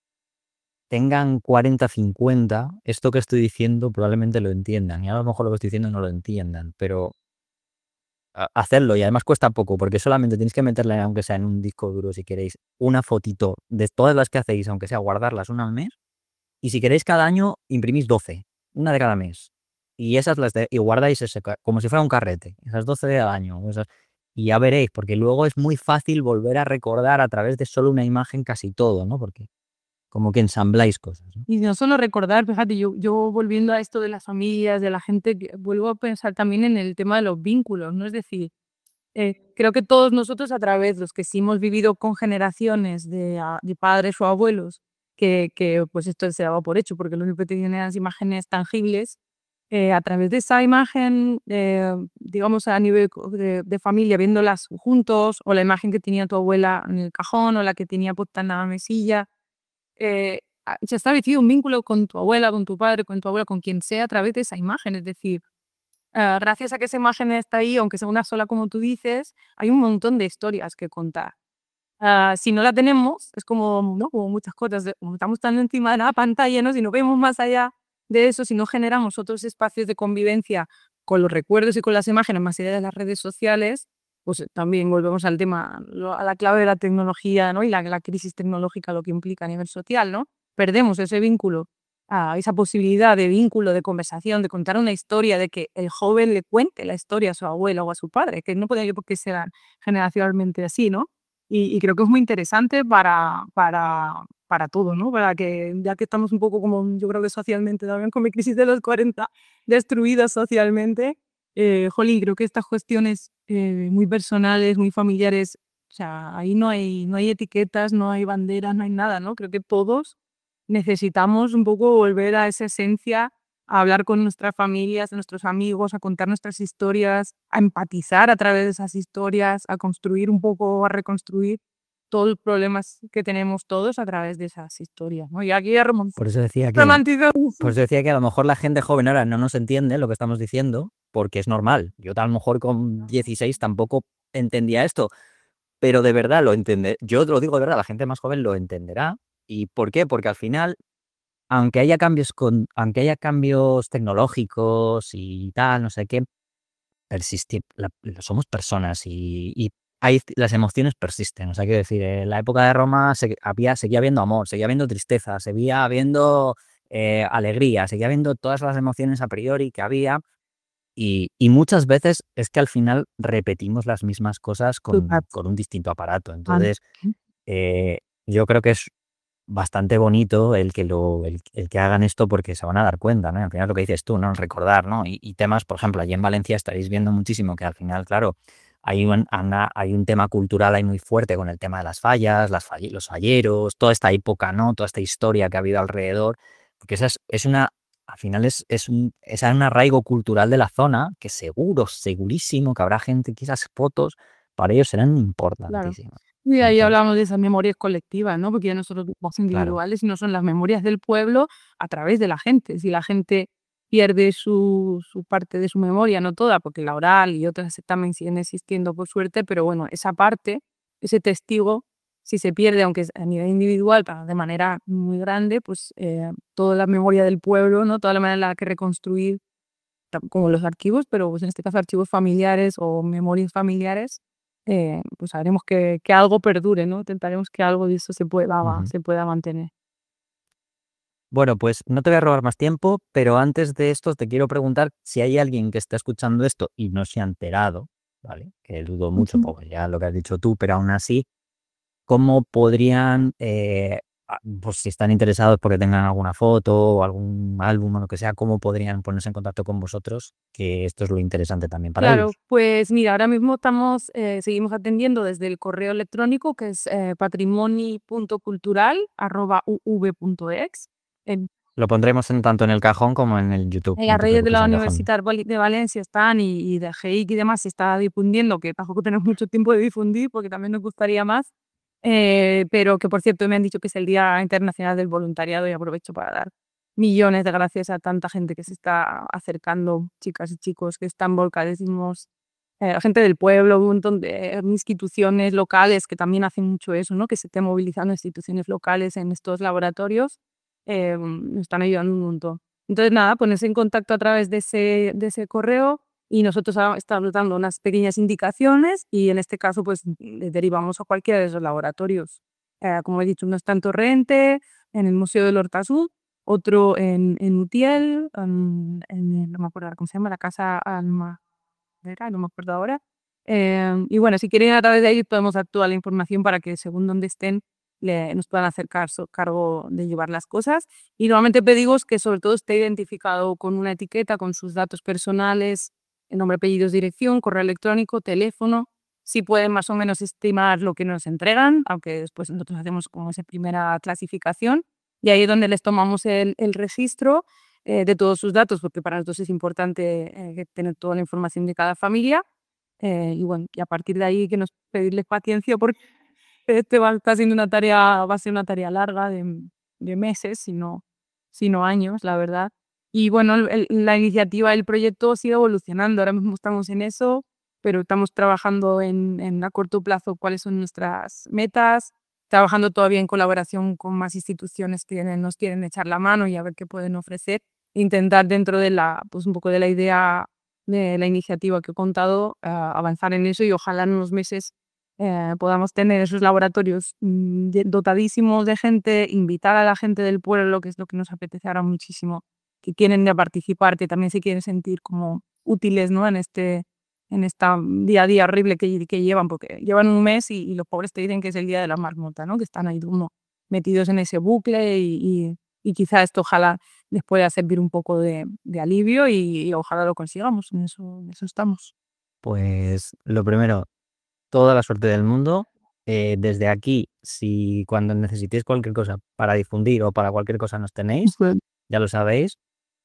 tengan cuarenta, cincuenta, esto que estoy diciendo probablemente lo entiendan y a lo mejor lo que estoy diciendo no lo entiendan, pero a- hacerlo y además cuesta poco porque solamente tenéis que meterle, aunque sea en un disco duro si queréis, una fotito de todas las que hacéis, aunque sea guardarlas una al mes. Y si queréis cada año, imprimís doce, una de cada mes. Y esas las de, y guardáis ese, ca- como si fuera un carrete, esas doce de cada año. Esas- y ya veréis, porque luego es muy fácil volver a recordar a través de solo una imagen casi todo, ¿no? Porque como que ensambláis cosas, ¿no? Y no solo recordar, fíjate, yo, yo volviendo a esto de las familias, de la gente, que- vuelvo a pensar también en el tema de los vínculos, ¿no? Es decir, eh, creo que todos nosotros a través, los que sí hemos vivido con generaciones de, a- de padres o abuelos, que, que pues esto se daba por hecho, porque lo único que tenían eran las imágenes tangibles, eh, a través de esa imagen, eh, digamos a nivel co- de, de familia, viéndolas juntos, o la imagen que tenía tu abuela en el cajón, o la que tenía puesta en la mesilla, eh, ah, se ha establecido un vínculo con tu abuela, con tu padre, con tu abuela, con quien sea a través de esa imagen. Es decir, ah, gracias a que esa imagen está ahí, aunque sea una sola como tú dices, hay un montón de historias que contar. Ah, si no la tenemos, es como, ¿no? Como muchas cosas, de- como estamos tan encima de la pantalla, ¿no? Si no vemos más allá de eso, si no generamos otros espacios de convivencia con los recuerdos y con las imágenes más allá de las redes sociales, pues eh, también volvemos al tema, lo- a la clave de la tecnología, ¿no? Y la, la crisis tecnológica, lo que implica a nivel social, ¿no? Perdemos ese vínculo, ah, esa posibilidad de vínculo, de conversación, de contar una historia, de que el joven le cuente la historia a su abuelo o a su padre, que no podía por qué ser generacionalmente así, ¿no? Y, y creo que es muy interesante para, para, para todo, ¿no? Para que, ya que estamos un poco como, yo creo que socialmente también con mi crisis de los cuarenta, destruidas socialmente, eh, jolín, creo que estas cuestiones eh, muy personales, muy familiares, o sea, ahí no hay, no hay etiquetas, no hay banderas, no hay nada, ¿no? Creo que todos necesitamos un poco volver a esa esencia, a hablar con nuestras familias, nuestros amigos, a contar nuestras historias, a empatizar a través de esas historias, a construir un poco, a reconstruir todos los problemas que tenemos todos a través de esas historias, ¿no? Y aquí ya romant- Por eso decía que, romantizo. por eso decía que a lo mejor la gente joven ahora no nos entiende lo que estamos diciendo, porque es normal. Yo a lo mejor con dieciséis tampoco entendía esto, pero de verdad lo entiende. Yo lo digo de verdad, la gente más joven lo entenderá. ¿Y por qué? Porque al final, aunque haya cambios con, aunque haya cambios tecnológicos y tal, no sé qué, persiste, la- la- somos personas y, y hay, las emociones persisten. O sea, quiero decir, en la época de Roma se- había, seguía habiendo amor, seguía habiendo tristeza, seguía habiendo eh, alegría, seguía habiendo todas las emociones a priori que había. Y, y muchas veces es que al final repetimos las mismas cosas con, Total. con un distinto aparato. Ah, Entonces, eh, yo creo que es bastante bonito el que lo el, el que hagan esto porque se van a dar cuenta, ¿no? Al final lo que dices tú, ¿no? Recordar, ¿no? Y, y temas, por ejemplo, allí en Valencia estaréis viendo muchísimo que al final, claro, hay un, ana- hay un tema cultural ahí muy fuerte con el tema de las fallas, las falle- los falleros, toda esta época, ¿no? Toda esta historia que ha habido alrededor, porque esa es, es una, al final es, es un, es un arraigo cultural de la zona que seguro, segurísimo que habrá gente que esas fotos para ellos serán claro. importantísimas. Y ahí Entonces, hablamos de esas memorias colectivas, ¿no? Porque ya no solo las claro. individuales, sino son las memorias del pueblo a través de la gente. Si la gente pierde su, su parte de su memoria, no toda, porque la oral y otras también siguen existiendo por suerte, pero bueno, esa parte, ese testigo, si se pierde, aunque es a nivel individual, pero de manera muy grande, pues eh, toda la memoria del pueblo, ¿no? Toda la manera en la que reconstruir, tam- como los archivos, pero pues en este caso archivos familiares o memorias familiares, eh, pues haremos que, que algo perdure, ¿no? Intentaremos que algo de eso se pueda, Ujú. se pueda mantener. Bueno, pues no te voy a robar más tiempo, pero antes de esto te quiero preguntar si hay alguien que está escuchando esto y no se ha enterado, ¿vale? Que dudo mucho, Ujú. porque ya lo que has dicho tú, pero aún así, ¿cómo podrían, eh, a- pues si están interesados porque tengan alguna foto o algún álbum o lo que sea, cómo podrían ponerse en contacto con vosotros? Que esto es lo interesante también para Claro, ellos. pues mira, ahora mismo estamos, eh, seguimos atendiendo desde el correo electrónico que es eh, patrimoni punto cultural arroba u v punto ex. En, Lo pondremos en, tanto en el cajón como en el YouTube, en no las te redes de preocupes la en el cajón. Universidad Vali- de Valencia están y, y de G I C y demás se está difundiendo, que tampoco tenemos mucho tiempo de difundir porque también nos gustaría más. Eh, pero que por cierto me han dicho que es el Día Internacional del Voluntariado y aprovecho para dar millones de gracias a tanta gente que se está acercando, chicas y chicos que están volcadísimos, eh, gente del pueblo, un montón de instituciones locales que también hacen mucho eso, ¿no? Que se estén movilizando instituciones locales en estos laboratorios, eh, nos están ayudando un montón. Entonces, nada, ponerse en contacto a través de ese, de ese correo y nosotros ahora estamos dando unas pequeñas indicaciones y en este caso pues le derivamos a cualquiera de esos laboratorios. Eh, como he dicho, uno está en Torrente, en el Museo del Hortasud, otro en, en Utiel, en, en- no me acuerdo ahora cómo se llama, la Casa Alma, era, no me acuerdo ahora. Eh, y bueno, si quieren a través de ahí podemos dar toda la información para que según donde estén le- nos puedan hacer carso- cargo de llevar las cosas. Y normalmente pedimos que sobre todo esté identificado con una etiqueta, con sus datos personales, el nombre, apellidos, dirección, correo electrónico, teléfono. Si pueden más o menos estimar lo que nos entregan, aunque después nosotros hacemos como esa primera clasificación. Y ahí es donde les tomamos el, el registro eh, de todos sus datos, porque para nosotros es importante eh, tener toda la información de cada familia. Eh, y bueno, y a partir de ahí que nos pedirles paciencia porque este va, está siendo una tarea, va a ser una tarea larga de, de meses, si no, si no años, la verdad. Y bueno, el- el- la iniciativa, el proyecto sigue evolucionando. Ahora mismo estamos en eso, pero estamos trabajando en, en a corto plazo cuáles son nuestras metas, trabajando todavía en colaboración con más instituciones que tienen- nos quieren echar la mano y a ver qué pueden ofrecer. Intentar dentro de la, pues un poco de la idea de la iniciativa que he contado, ah, avanzar en eso y ojalá en unos meses eh, podamos tener esos laboratorios mm, de- dotadísimos de gente, invitar a la gente del pueblo, que es lo que nos apetece ahora muchísimo, que quieren ya participar, que también se quieren sentir como útiles, ¿no? En este, en esta día a día horrible que, que llevan, porque llevan un mes y, y los pobres te dicen que es el día de la marmota, ¿no? Que están ahí uno metidos en ese bucle y, y, y quizá esto ojalá les pueda servir un poco de, de alivio y, y ojalá lo consigamos, en eso, en eso estamos. Pues lo primero, toda la suerte del mundo. Eh, desde aquí, si cuando necesitéis cualquier cosa para difundir o para cualquier cosa nos tenéis, ya lo sabéis.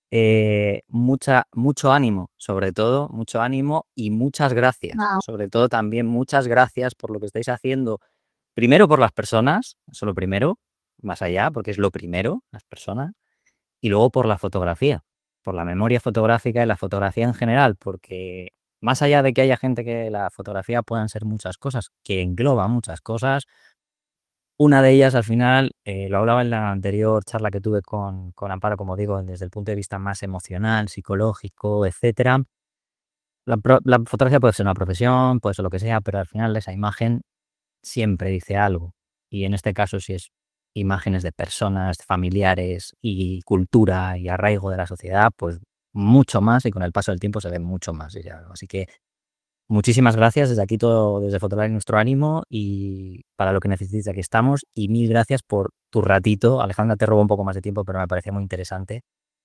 Eh, mucha, mucho ánimo, sobre todo, mucho ánimo y muchas gracias. Ah. Sobre todo también muchas gracias por lo que estáis haciendo. Primero por las personas, eso lo primero, más allá, porque es lo primero, las personas. Y luego por la fotografía, por la memoria fotográfica y la fotografía en general, porque más allá de que haya gente que la fotografía puedan ser muchas cosas, que engloba muchas cosas, una de ellas al final, eh, lo hablaba en la anterior charla que tuve con, con Amparo, como digo, desde el punto de vista más emocional, psicológico, etcétera. La, pro- la fotografía puede ser una profesión, puede ser lo que sea, pero al final esa imagen siempre dice algo. Y en este caso, si es imágenes de personas, familiares y cultura y arraigo de la sociedad, pues mucho más y con el paso del tiempo se ve mucho más. Y ya, así que muchísimas gracias. Desde aquí todo, desde Fotolari nuestro ánimo y para lo que necesites aquí estamos. Y mil gracias por tu ratito. Alejandra, te robó un poco más de tiempo, pero me parecía muy interesante.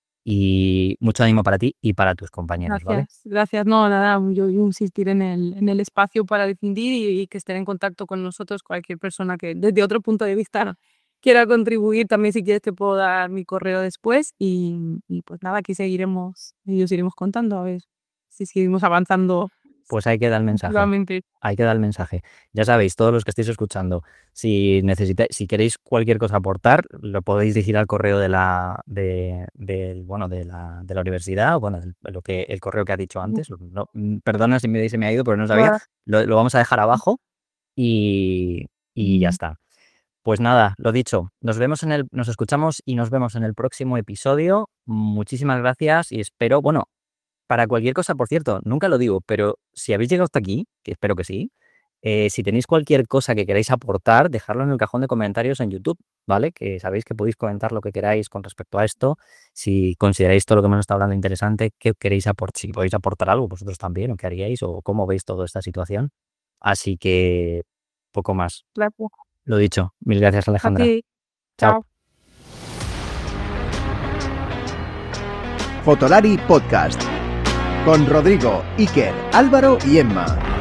Y mucho ánimo para ti y para tus compañeros, ¿vale? Gracias, gracias. No, nada, yo, yo insistir en el, en el espacio para difundir y, y que estén en contacto con nosotros cualquier persona que desde otro punto de vista quiera contribuir. También si quieres te puedo dar mi correo después y, y pues nada, aquí seguiremos y os iremos contando a ver si seguimos avanzando Pues ahí queda el mensaje. activamente. Ahí queda el mensaje. Ya sabéis, todos los que estéis escuchando, si necesitáis, si queréis cualquier cosa aportar, lo podéis dirigir al correo de la, de, del, bueno, de la, de la universidad, o bueno, el, lo que, el correo que ha dicho antes. No, mm, perdona si me, se me ha ido, pero no sabía. Nada. Lo, lo vamos a dejar abajo y, y ya está. Pues nada, lo dicho, nos vemos en el, nos escuchamos y nos vemos en el próximo episodio. Muchísimas gracias y espero, bueno, para cualquier cosa, por cierto, nunca lo digo, pero si habéis llegado hasta aquí, que espero que sí, eh, si tenéis cualquier cosa que queráis aportar, dejadlo en el cajón de comentarios en YouTube, ¿vale? Que sabéis que podéis comentar lo que queráis con respecto a esto. Si consideráis todo lo que hemos estado hablando interesante, ¿qué queréis aportar? Si podéis aportar algo vosotros también, o qué haríais, o cómo veis toda esta situación. Así que poco más. Gracias. Lo dicho, mil gracias, A Alejandra. ti. Chao. Chao. Fotolari Podcast. Con Rodrigo, Iker, Álvaro y Emma.